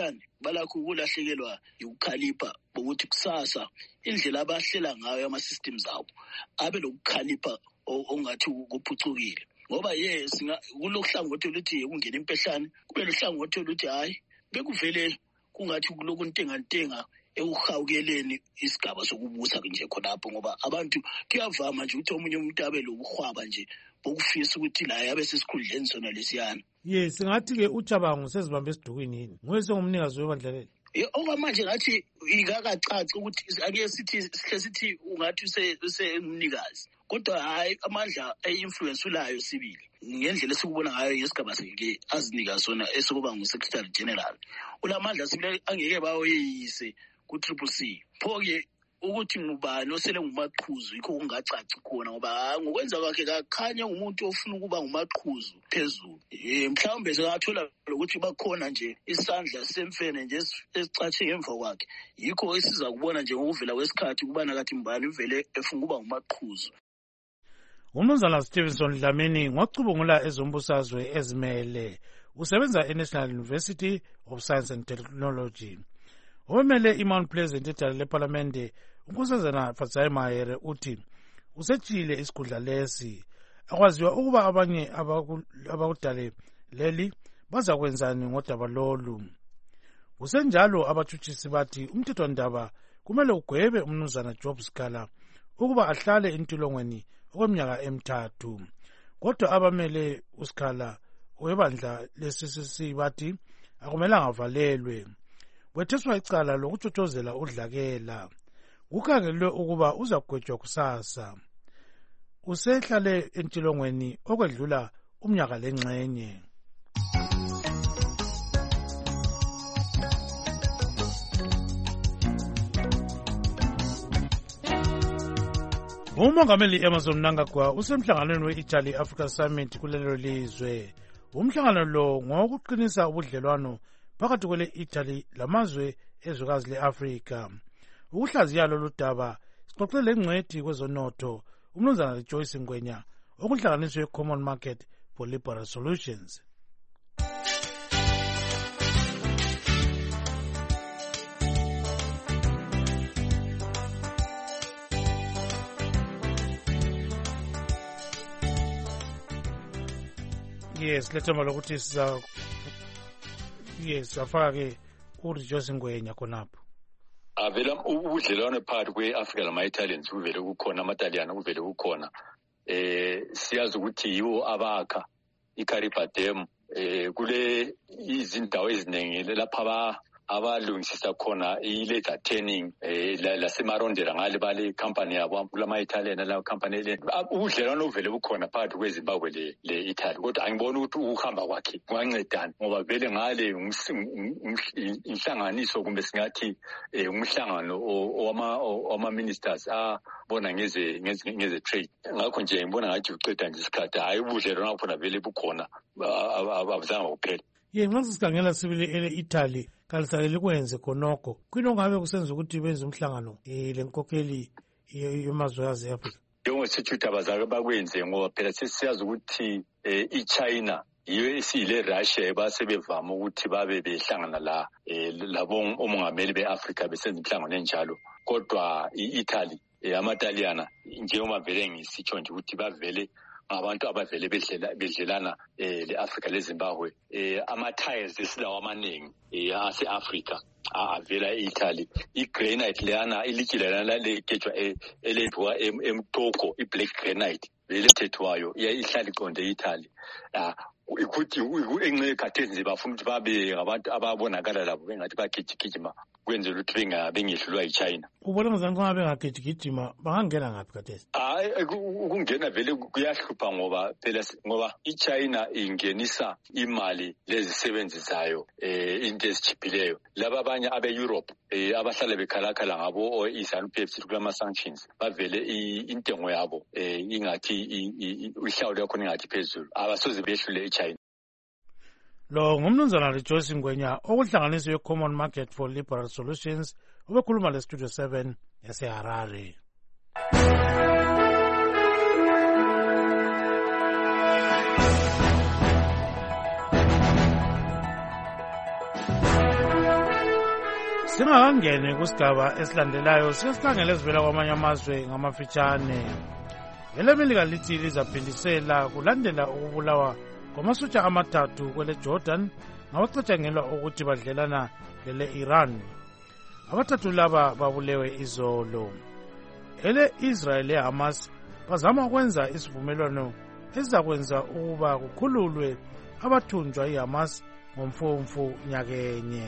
balakho ukulahlekelwa ukukhalipha ukuthi kusasa indlela abahlela ngayo ama-systems abo abe lokukhalipha ongathi kuphucukile. Ngoba yes kulohlangothi oluthi kungena impehlane, kube lohlangothi oluthi hayi bekuvele kungathi kuloku ntenga ekuhawukeleni isigaba sokubusa nje khonapho, ngoba abantu kuyavama nje ukuthi omunye umuntu abe lokuhwaba nje bokufisa ukuthi la yabe sesikhundleni sona lesiyana. Yes, singathi-ke uChabangu sezibambe esidukwini yini nguye sengumnikazi webandla leli? Okwamanje ngathi ingakacaci ukuthi ake sithi ungathi usemnikazi, kodwa hayi amandla e-influence ulayo sibili ngendlela esikubona ngayo ngesigaba seke azinika sona esokuba ngu-Secretary General. Ulamandla sibili angeke bawoyise ku-CCC. Pho-ke ukuthi ngubani osele ngumaqhuzu yikho kungacaci khona, ngoba ngokwenza kwakhe kakhanya ngumuntu ofuna ukuba ngumaqhuzu phezulu. Mhlawumbe sekathola ukuthi bakhona nje isandla semfene nje esicatshe ngemva kwakhe, yikho esiza kubona nje ngokuvela kwesikhathi kubana kathi mbani uvele efuna ukuba ngumaqhuzu. Umnumzana Stevenson Dlamini ngocubungula ezombusazwe ezimele, usebenza e-National University of Science and Technology. Omele iMount Pleasant eDala leParlamente uNkosazana Fatsayi Mahere uthi usetshile isikhundla lesi, akwaziwa ukuba abanye abakudale leli bazakwenzani ngodaba lolu. Kusenjalo abatshutshisi bathi umthethwandaba kumele ugwebe umnumzana Job Sikhala ukuba ahlale entilongweni okweminyaka emithathu. Kodwa abamele uSikhala webandla le-CCC bathi akumelanga avalelwe. Wetheswa icala lokutshotshozela udlakela. Kukhangelwe ukuba uzagwetshwa kusasa. Usehlale entilongweni okwedlula umnyaka lengxenye. Umongameli Emmerson Mnangagwa usemhlanganweni we-Italy Africa Summit kulelo lizwe. Umhlangano lo ngowokuqinisa ubudlelwano phakathi kwele-Italy lamazwe ezwekazi le-Afrika. Ukuhlaziya lolu daba sixoxele lengcwethi kwezonotho umnumzana Joyce Ngwenya okuhlanganiswe Common Market for Liberal Solutions. Yes, lethemba lokuthi safake uJoyce Ngwenya khonapho. Avela ubudlelwano phakathi kwe-Africa lama-Italians kuvele kukhona, amaTaliyana kuvele kukhona. Siyazi ukuthi yiwo abakha iCariba Dam kule izindawo eziningi lapha abalungisisa khona i-laser turning lasemarondera ngale bale company yabo kulama-Italian la company le. Ubudlelwano uvele bukhona phakathi kweZimbabwe le-Italy, kodwa angiboni ukuthi ukuhamba kwakhe kungancedani ngoba vele ngale inhlanganiso kumbe singathi umhlangano wama-ministers abona ngeze trade. Ngakho nje ngibona ngathi uceda nje isikhathi, hayi ubudlelwano khona vele bukhona abuzange kuphela. Nxa sikhangela sibili ele-Italy kalisaleli kwenze khonokho kwini ongabe kusenza ukuthi benze umhlangano lenkokheli yemazwekazi e-Afrika. Sithi abazake bakwenze ngoba phela sesiyazi ukuthi iChina yiyo esiyile-Russia basebevama ukuthi babe behlangana labo omongameli be-Afrika besenza imhlangano enjalo, kodwa i-Italy amaTaliyana njengoba vele ngisitsho nje ukuthi bavele abantu abavele bedlelana le-Afrika leZimbabwe. Ama-tires esilawo amaningi ase-Afrika avela e-Italy. I-granite leyana ilitshe leyana legejwa elenziwa eMtoko, i-black granite velethethwayo ihlala iqonde e-Italy. Ukuthi enxe khathesi nje bafuna ukuthi babe ngabantu ababonakala labo bengathi bagijigijima kwenzela ukuthi bengehlulwa yiChina. Ubona ngizani kungaba bengagijigijima bangangena ngaphi khathesi? Ukungena vele kuyahlupha ngoba iChina ingenisa imali lezisebenzisayo into ezitshiphileyo. Laba abanye abe-Europe abahlala bekhalakhala ngabo i-ZANU-PF kulama-sanctions bavele intengo yabo ingathi ihlawulo yakhona ingathi phezulu, abasoze behlule iChina. Lo ngumnumzana Joyce Ngwenya okuhlanganiswe Common Market for Liberal Solutions obekhuluma le-Studio 7 yaseHarare. Singakangeni kusigaba esilandelayo sesikhangele ezivela kwamanye amazwe ngamafitshane. EleMelika lithi lizaphindisela kulandela ukubulawa kwamasotsha amathathu kwele Jordan ngabacatshangelwa ukuthi badlelana lele-Iran. Abathathu laba babulewe izolo. Ele-Israel le-Hamas bazama ukwenza isivumelwano ezizakwenza ukuba kukhululwe abathunjwa i-Hamas ngomfumfu nyakenye.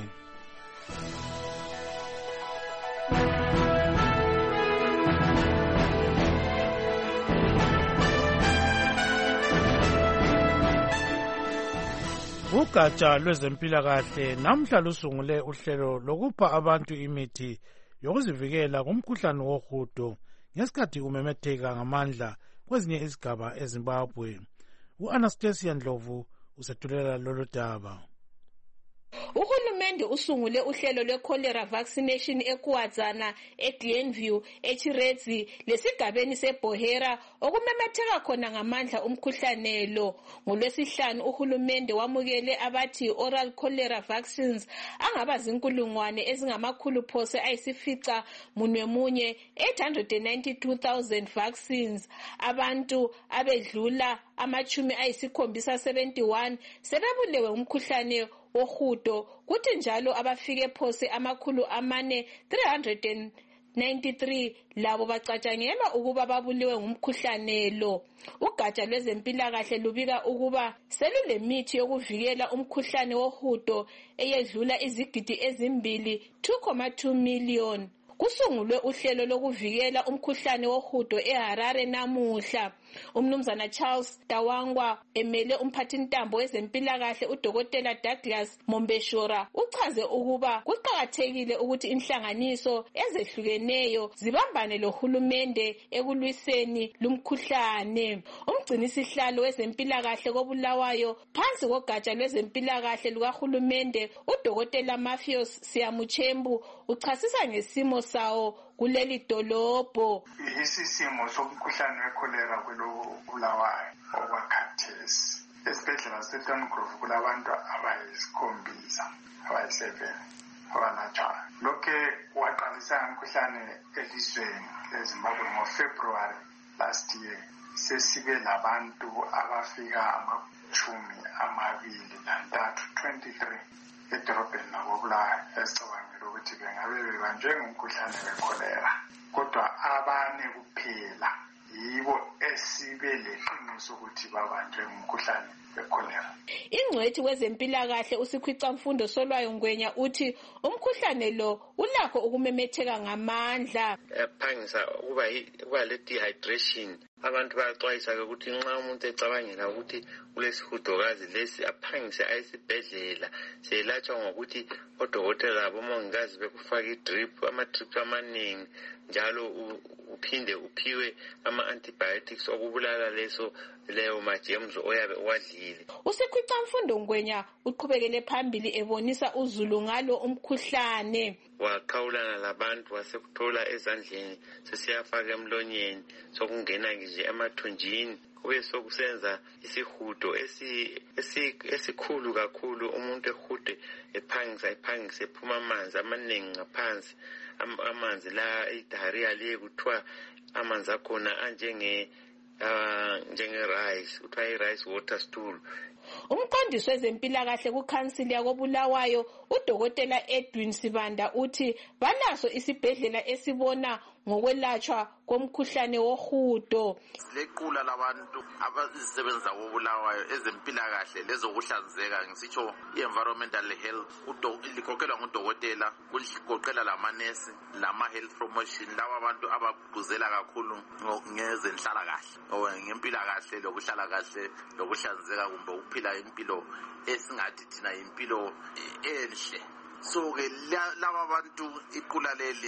Ugatsha lwezempilakahle namhla lusungule uhlelo lokupha abantu imithi yokuzivikela kumkhuhlane wohudo ngesikhathi umemetheka ngamandla kwezinye izigaba eZimbabwe. U-Anastasia Ndlovu usethulela lolu daba. Uhulumende usungule uhlelo lwe-cholera vaccination eKuwadzana, eGlenview, eChiredzi lesigabeni seBohera okumemetheka khona ngamandla umkhuhlane lo. NgoLwesihlanu uhulumende wamukele abathi oral cholera vaccines angaba zinkulungwane ezingamakhulu phose ayisifica munye 892,000 vaccines. Abantu abedlula amachumi ayisikhombisa 71 sebebulewe umkhuhlane wohudo, kuthi njalo abafike phose amakhulu amane 393 labo bacatshangelwa ukuba babuliwe ngumkhuhlane lo. Ugatsha lwezempilakahle lubika ukuba selulemithi yokuvikela umkhuhlane wohudo eyedlula izigidi ezimbili 2.2 million. Kusungulwe uhlelo lokuvikela umkhuhlane wohudo eHarare namuhla. Umnumzana Charles Tawangwa emele umphathintambo wezempilakahle uDokotela Douglas Mombeshora uchaze ukuba kuqakathekile ukuthi inhlanganiso ezehlukeneyo zibambane lohulumende ekulwiseni lumkhuhlane. Umgcinisihlalo wezempilakahle koBulawayo phansi kogatsha lwezempilakahle lukahulumende uDokotela Matthews Siyamuchembu uchasisa ngesimo sawo kuleli dolobho. Isimo somkhuhlane wekholera Bulawayo okwakhathesi. Esibhedlela seTongrove kulabantu abayisikhombisa, abayi7 abanatshwayo. Lokhe waqalisa umkhuhlane elizweni leZimbabwe ngoFebruary last year. Sesibe labantu abafika 23 edorobheni lakoBulawayo esicabangela ukuthi bengabe bebanjwe ngumkhuhlane wekholera. Kodwa abane kuphela yibo esibe leqiniso ukuthi babanjwe ngumkhuhlane wekholera. Ingcwethi wezempilakahle uSikhwicamfundo Solwayo Ngwenya uthi umkhuhlane lo ulakho ukumemetheka ngamandla. Phangisa ukuba le dehydration. Abantu bayaxwayisa ukuthi nxa umuntu ecabangela ukuthi ulesihudokazi lesi aphangise ayesibhedlela seyelatshwa ngokuthi odokotela labomongikazi bekufaka idrip, ama-drip amaningi, njalo uphinde uphiwe ama-antibiotics okubulala leyo majemusi oyabe uwadlile. uSikhwicamfundo Ngwenya uqhubekele phambili ebonisa uzulu ngalo umkhuhlane. Waqhawulana labantu wasekuthola ezandleni sesiyafaka emlonyeni sokungena nje emathunjini kube sokusenza isihudo esikhulu kakhulu. Umuntu ehude ephangise ephuma amanzi amaningi ngaphansi. Amanzi la idiarrhea le kuthiwa amanzi akhona anjenge rice, kuthiwa i-rice water stool. Umqondisi wezempilakahle kuKhansili yakoBulawayo uDokotela Edwin Sibanda uthi banaso isibhedlela esibona ngokwelatshwa komkhuhlane wohudo. Lequla labantu abazisebenza koBulawayo ezempilakahle lezokuhlanzeka ngisitsho i-environmental health likhokhelwa ngudokotela, kuligoqela lamanesi lama-health promotion, laba abantu abagqugquzela kakhulu ngezenhlalakahle ngempilakahle lokuhlala kahle lokuhlanzeka kumbe ukuphila impilo esingathi thina impilo enhle. So-ke laba bantu iqula leli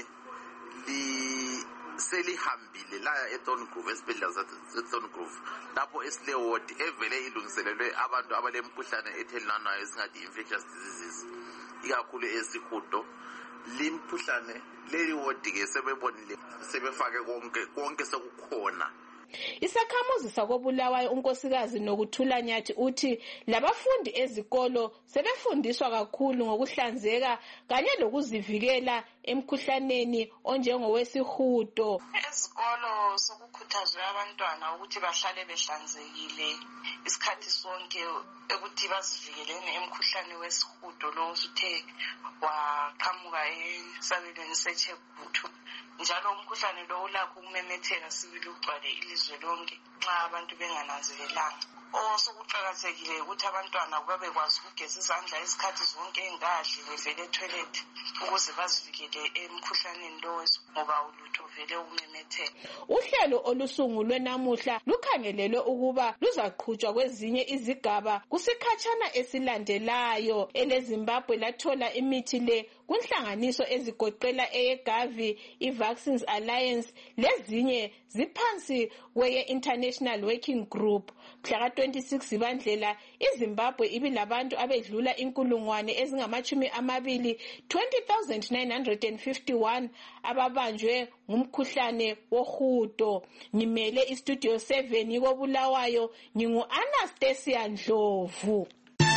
selihambile laya eTongrove, esibhedlela seTongrove lapho esilewodi evele ilungiselelwe abantu abalemkhuhlane ethelelanayo esingathi infectious diseases, ikakhulu esihudo. Limkhuhlane leli wodi ke sebebonile, sebefake konke sekukhona Isakhamuzi sakobulawayo unkosikazi Nokuthula Nyathi uthi labafundi ezikolo sebefundiswa kakhulu ngokuhlanzeka kanye lokuzivikela emkhuhlaneni onjengowesihudo. Ezikolo sokukhuthazwe abantwana ukuthi bahlale behlanzekile isikhathi sonke ukuthi bazivikeleni emkhuhlane wesihudo lo usuthe waqhamuka esabelweni seChegutu. Njalo umkhuhlane lo ulakho ukumemetheka sibili ugcwale ilizwe lonke nxa abantu bengananzelelanga. Osokuqakathekile ukuthi abantwana babekwazi ukugeza izandla isikhathi zonke engadli bevele etoilet ukuze bazivikele emkhuhlaneni lo ngoba ulutho vele umemetheka. Uhlelo olusungulwe namuhla lukhangelelwe ukuba luzaqhutshwa kwezinye izigaba kusikhatshana esilandelayo. EleZimbabwe lathola imithi le kunhlanganiso ezigoqela eyeGavi, iVaccines Alliance lezinye ziphansi kweye International Working Group. Mhla ka-26 Zibandlela iZimbabwe ibilabantu abedlula 20,951 ababanjwe ngumkhuhlane wohudo. Ngimele istudio 7 yikobulawayo ngingu-Anastasia Ndlovu.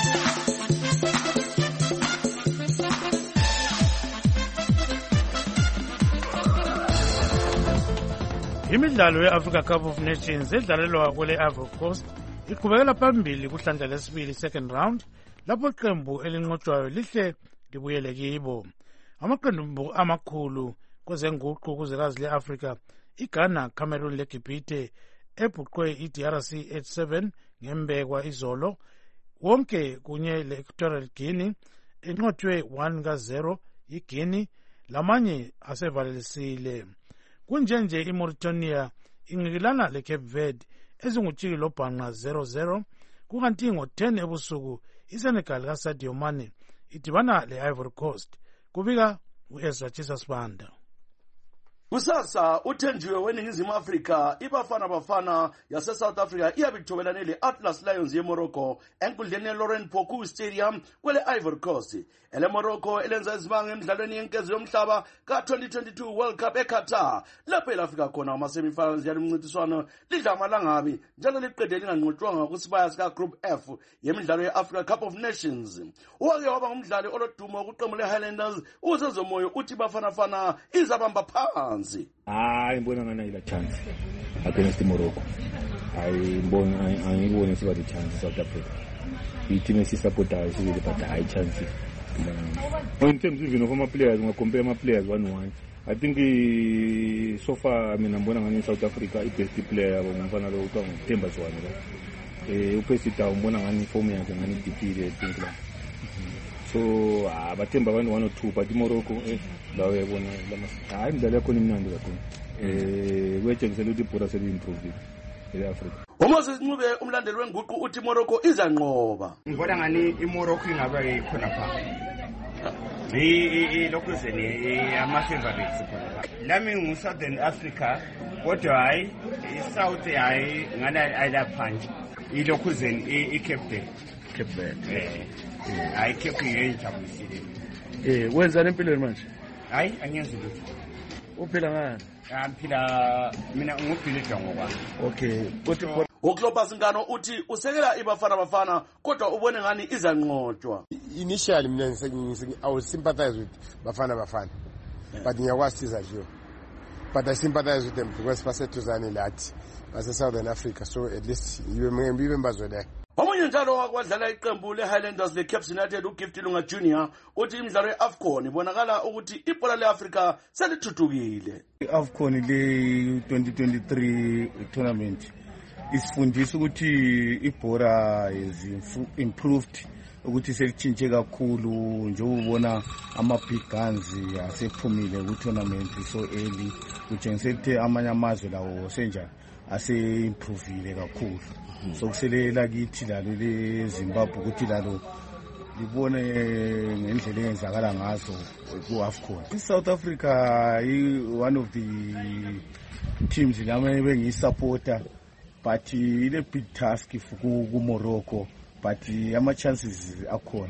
Imidlalo ye-Africa Cup of Nations edlalelwa kwele Ivory Coast iqhubekela phambili kuhlandla lesibili second round lapho iqembu elinqotshwayo lihle libuyele kibo. Amaqembu amakhulu kwezenguqu kuzwekazi le-Afrika iGhana, Cameroon leGibhithe ebhuqwe iDRC 87 ngembekwa izolo, wonke kunye le-Equatorial Guinea enqothwe 1-0 iGuinea lamanye asevalelisile. Kunjenje iMauritania inqikilana leCape Verde ezingutshiki lobhanqa 0-0, kukanti ngo-10 ebusuku iSenegal kaSadio Mane idibana le-Ivory Coast. Kubika u-Ezra Chisasibanda. Kusasa uthenjiwe weNingizimu Afrika iBafana Bafana yase-South Africa iyabithobelane le-Atlas Lions yeMorocco enkundleni ye-Laurent Pokou Stadium kwele Ivory Coast. EleMorocco elenza izibanga emidlalweni yenkezo yomhlaba ka-2022 World Cup eQatar lapho elafika khona ama-semifinals yalo mncintiswano lidla amalangabi njalo liqede linganqotshwanga kusibaya sika-Group F yemidlalo ye-Africa Cup of Nations. Wake waba ngumdlali olodumo kuqembu le-Highlanders uZezomoyo uthi Bafana izabamba phansi. Ngibona ngana ila chance against Morocco. Angiboni siba the chance South Africa. Team esisupportayo sibili but high chance. In terms even of my players, we compare my players 1-1. I think so far ngibona ngani South Africa best player ngifana lo uthwa Themba Zwane. Upesita ngibona ngani form yakhe ngani dipile I think la. So abathemba abantu 1 or 2 but Morocco lawo yabona hayi imidlalo yakho imnandi kakhulu. Wethengisela ukuthi ibhora seli-improve e-Africa. uMoses Ncube umlandeli wenguqu uthi Morocco izanqoba. Ngibona ngani iMorocco ingaba ikhona pha. Lokho zeni ama-favorites khona. Lami ngu-Southern Africa kodwa hayi i-South hayi ngani ayilaphansi. Ilokho zeni i-Cape Verde. Hayi Cape ngiyijabulile. Wenzani empilweni manje? Hayi angenzi lutho. Uphila ngani? Ngiphila mina ngubhilidwa ngokwami. Okay. uClobus Ngano uthi usekela iBafana Bafana kodwa ubone ngani izanqotshwa. Initially mina I will sympathize with Bafana but ngiyawasiza nje. But I sympathize with them because basetuzane lathi base-Southern Africa, so at least yibe mbazwe there. Omunye njalo wakwadlala iqembu le-Highlanders le-Cape United uGift Lunga Junior uthi imidlalo ye-AFCON ibonakala ukuthi ibhola le-Afrika selithuthukile. I-AFCON le-2023 tournament isifundisa ukuthi ibhola is improved, ukuthi selitshintshe kakhulu njengobona ama-big guns asephumile ku-tournament so early, kutshengisa ukuthi amanye amazwe lawo senja ase-improvile kakhulu. So kuselela kithi lalo leZimbabwe ukuthi lalo libone ngendlela eyenzakala ngazo ku-AFCON. I-South Africa one of the teams lami bengiyisupporter, but ile big task ku-Morocco, but ama-chances akhona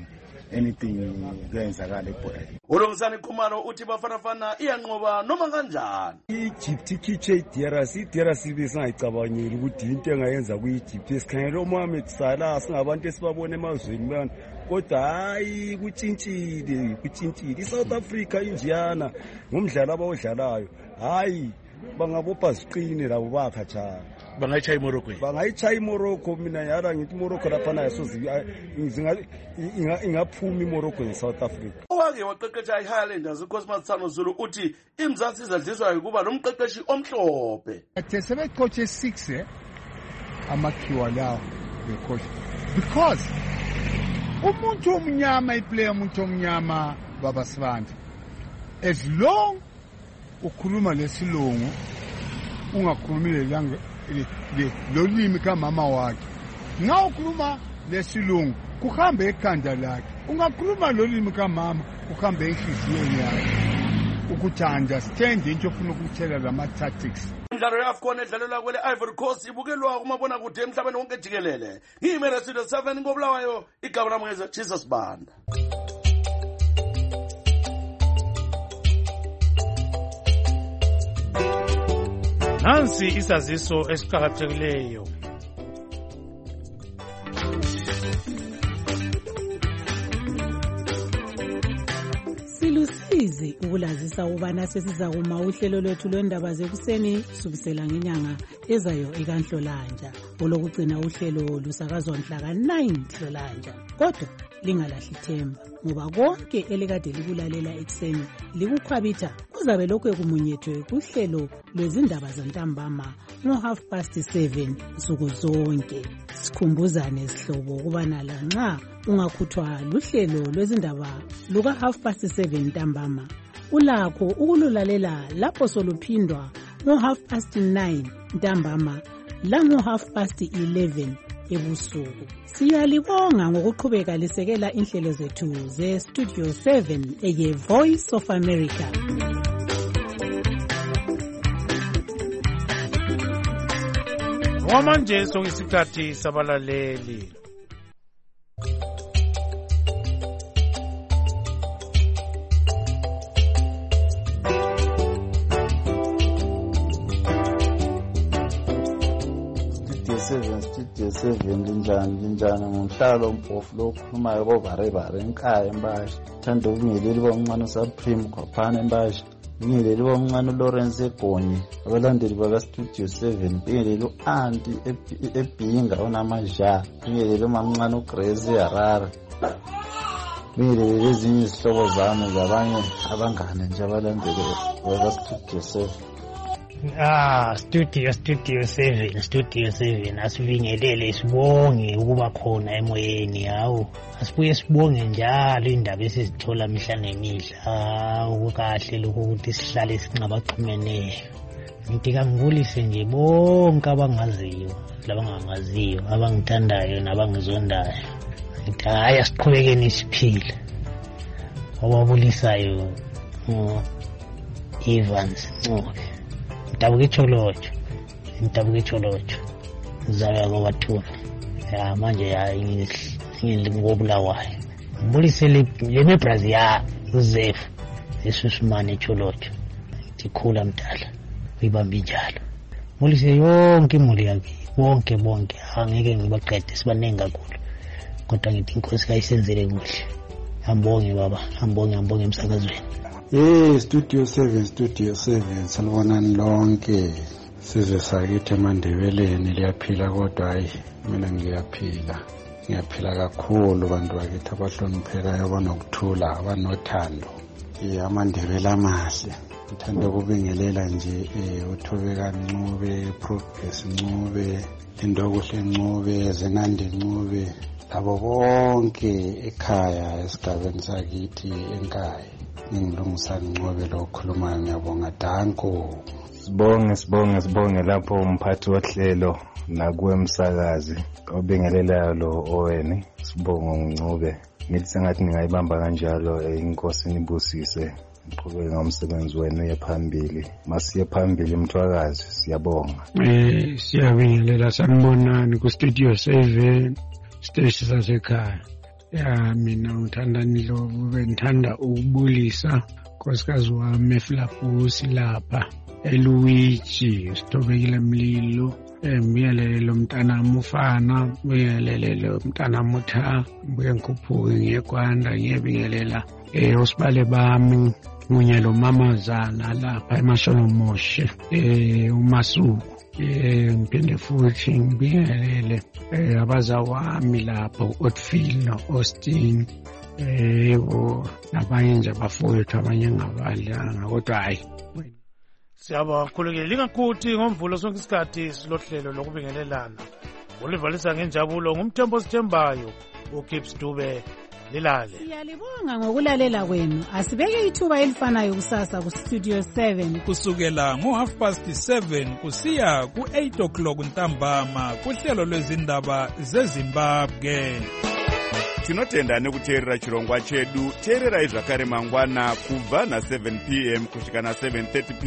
anything kuyenzakala ebhodeni. uLungisani Khumalo uthi Bafanafana iyanqoba noma kanjani. I-Egypt ikhitshe i-DRC besingayicabangeli ukuthi into engayenza ku-Egypt esikhangele uMohamed Salah singabantu esibabona emazweni bana kodwa hayi kuntshintshile iSouth Africa injiyana ngomdlalo abawudlalayo hayi bangabopha ziqine labo bakhatshana bangayitshaya iMorocco mina yala ngithi iMorocco laphana yasoze ingaphuma iMorocco neSouth Africa. Owake waqeqesha iHighlanders uCosmas Tsano Zulu uthi iMzansi izadliswa ukuba nomqeqeshi omhlophe. Sebecoache 6 amakhiwa lawo becoach because umuntu omnyama iplayer umuntu omnyama baba Sibanda as long ukhuluma lesilungu ungakhulumi lolimi kamama wakhe nga ukhuluma lesilungu kuhambe ekhanda lakhe ungakhuluma lolimi kamama kuhambe enhliziyweni yakhe ukuthi understand into ofuna ukutshela lama tactics. Imidlalo ye-AFCON edlalelwa kwele Ivory Coast ibukelwa kumabona kude emhlabeni wonke jikelele. Ngiyimele Studio 7 ngobulawayo igaba lami Jesus Banda. Nansi isaziso esiqhakathekileyo. Silusizi ukulazisa ubana sesiza kuma uhlelo lwethu lwendaba zekuseni subisela ngenyanga ezayo ekanhlolanja. Olokugcina uhlelo lusakazwa mhla ka-9 Nhlolanja. Kodwa lingalahli ithemba ngoba konke elikade likulalela ekuseni likukhwabitha kuzabe lokhu kumunyethwe kuhlelo lwezindaba zantambama ngo-7:30 nsuku zonke. Sikhumbuzane sihlobo ukubana lanxa ungakhuthwa luhlelo lwezindaba luka 7:30 ntambama ulakho ukululalela lapho soluphindwa ngo-9:30 ntambama lango-11:30 ebusuku. Siyalibonga ngokuqhubeka lisekela inhlelo zethu ze-Studio 7 eye-Voice of America. Wamanje sokuyisikhathi sabalaleli. Studio 7 linjani ngumhlalo mpofu lo khulumayo kovarebare enkaya embashi thanda ukubingeleli bomncane uSupreme Khwaphana embashi bingeleli bomncane uLawrence Egonye abalandeli baka-Studio 7 bingeleli u-anti ebhinga onamaja bingeleli umamncane uGrace Harare bingeleli ezinye izihlobo zami zabanye abangane nje abalandeli baka-Studio 7. Studio 7 asibingelele sibonge ukuba khona emoyeni hawo asibuye sibonge njalo indaba esizithola mihla nemihla ukukahle lokho ukuthi sihlale singabaxhumeneyo ngithi kangibulise nje bonke abangaziyo labangangaziyo abangithandayo nabangizondayo ngithi hayi asiqhubekeni siphila owabulisayo Evans Ncube Ntabuke Cholocho Zaya Gobatuna ya manje ya ngobulawayo mbulise le Brazil ya Joseph esusumane Cholocho tikhula mdala uyibamba njalo mbulise yonke imuli yakhe bonke angeke ngibaqede sibanengi kakhulu kodwa ngithi inkosi kayisenzele kuhle ambonge baba ambonge emsakazweni. Studio 7 salibonani lonke sizwe sakithi eMandebeleni liyaphila kodwa hayi mina ngiyaphila kakhulu bantu bakithi abahloniphekayo abanokuthula abanothando amandebele amahle ngithanda ukubingelela nje uThobeka Ncube Progress Ncube Indokuhle Ncube Zenande Ncube labo bonke ekhaya esigabeni sakithi enkaya ngilungisani Ncube lo khulumayo ngiyabonga danko. Sibonge lapho umphathi wohlelo nakuwe umsakazi obingelelayo lo Owen Sibongo Ncube ngithi sengathi ngingayibamba kanjalo inkosi nibusise uqhubeke ngomsebenzi wenu yephambili masiye phambili Mthwakazi siyabonga. Siyabingelela sanibonani ku Studio 7 station sasekhaya Ya mina ngithanda Ndlovu, bengithanda ukubulisa nkosikazi wami eFlafusi lapha eLuigi Sithobekile Mlilo. Ngibiyelele lo mntanami ufana, ngibiyelele lo mntanami uTha, ngibuye ngikhuphuke ngiyekwanda ngiyebingelela osibale bami kunye lo mamazana lapha eMashongomoshe uMasuku. Ngiphinde futhi ngibingelele abazawami lapha uOtfield noAustin nabanye nje abafowethu abanye ngabadlanga kodwa hayi siyabakhulekela lingakuthi ngomvulo sonke isikhathi silohlelo lokubingelelana ulivalisa ngenjabulo ngumthembo sithembayo uKips Dube lilale. Siyalibonga ngokulalela kwenu. Asibeke ithuba elifanayo kusasa kuStudio 7 kusukela ngo7:30 kusiya ku8 ntambama kuhlelo lwezindaba zeZimbabwe. Tinotenda nekuteerera chirongwa chedu. Teererai zvakare mangwana kubva na7 p.m. kusvika na7:30 p.m.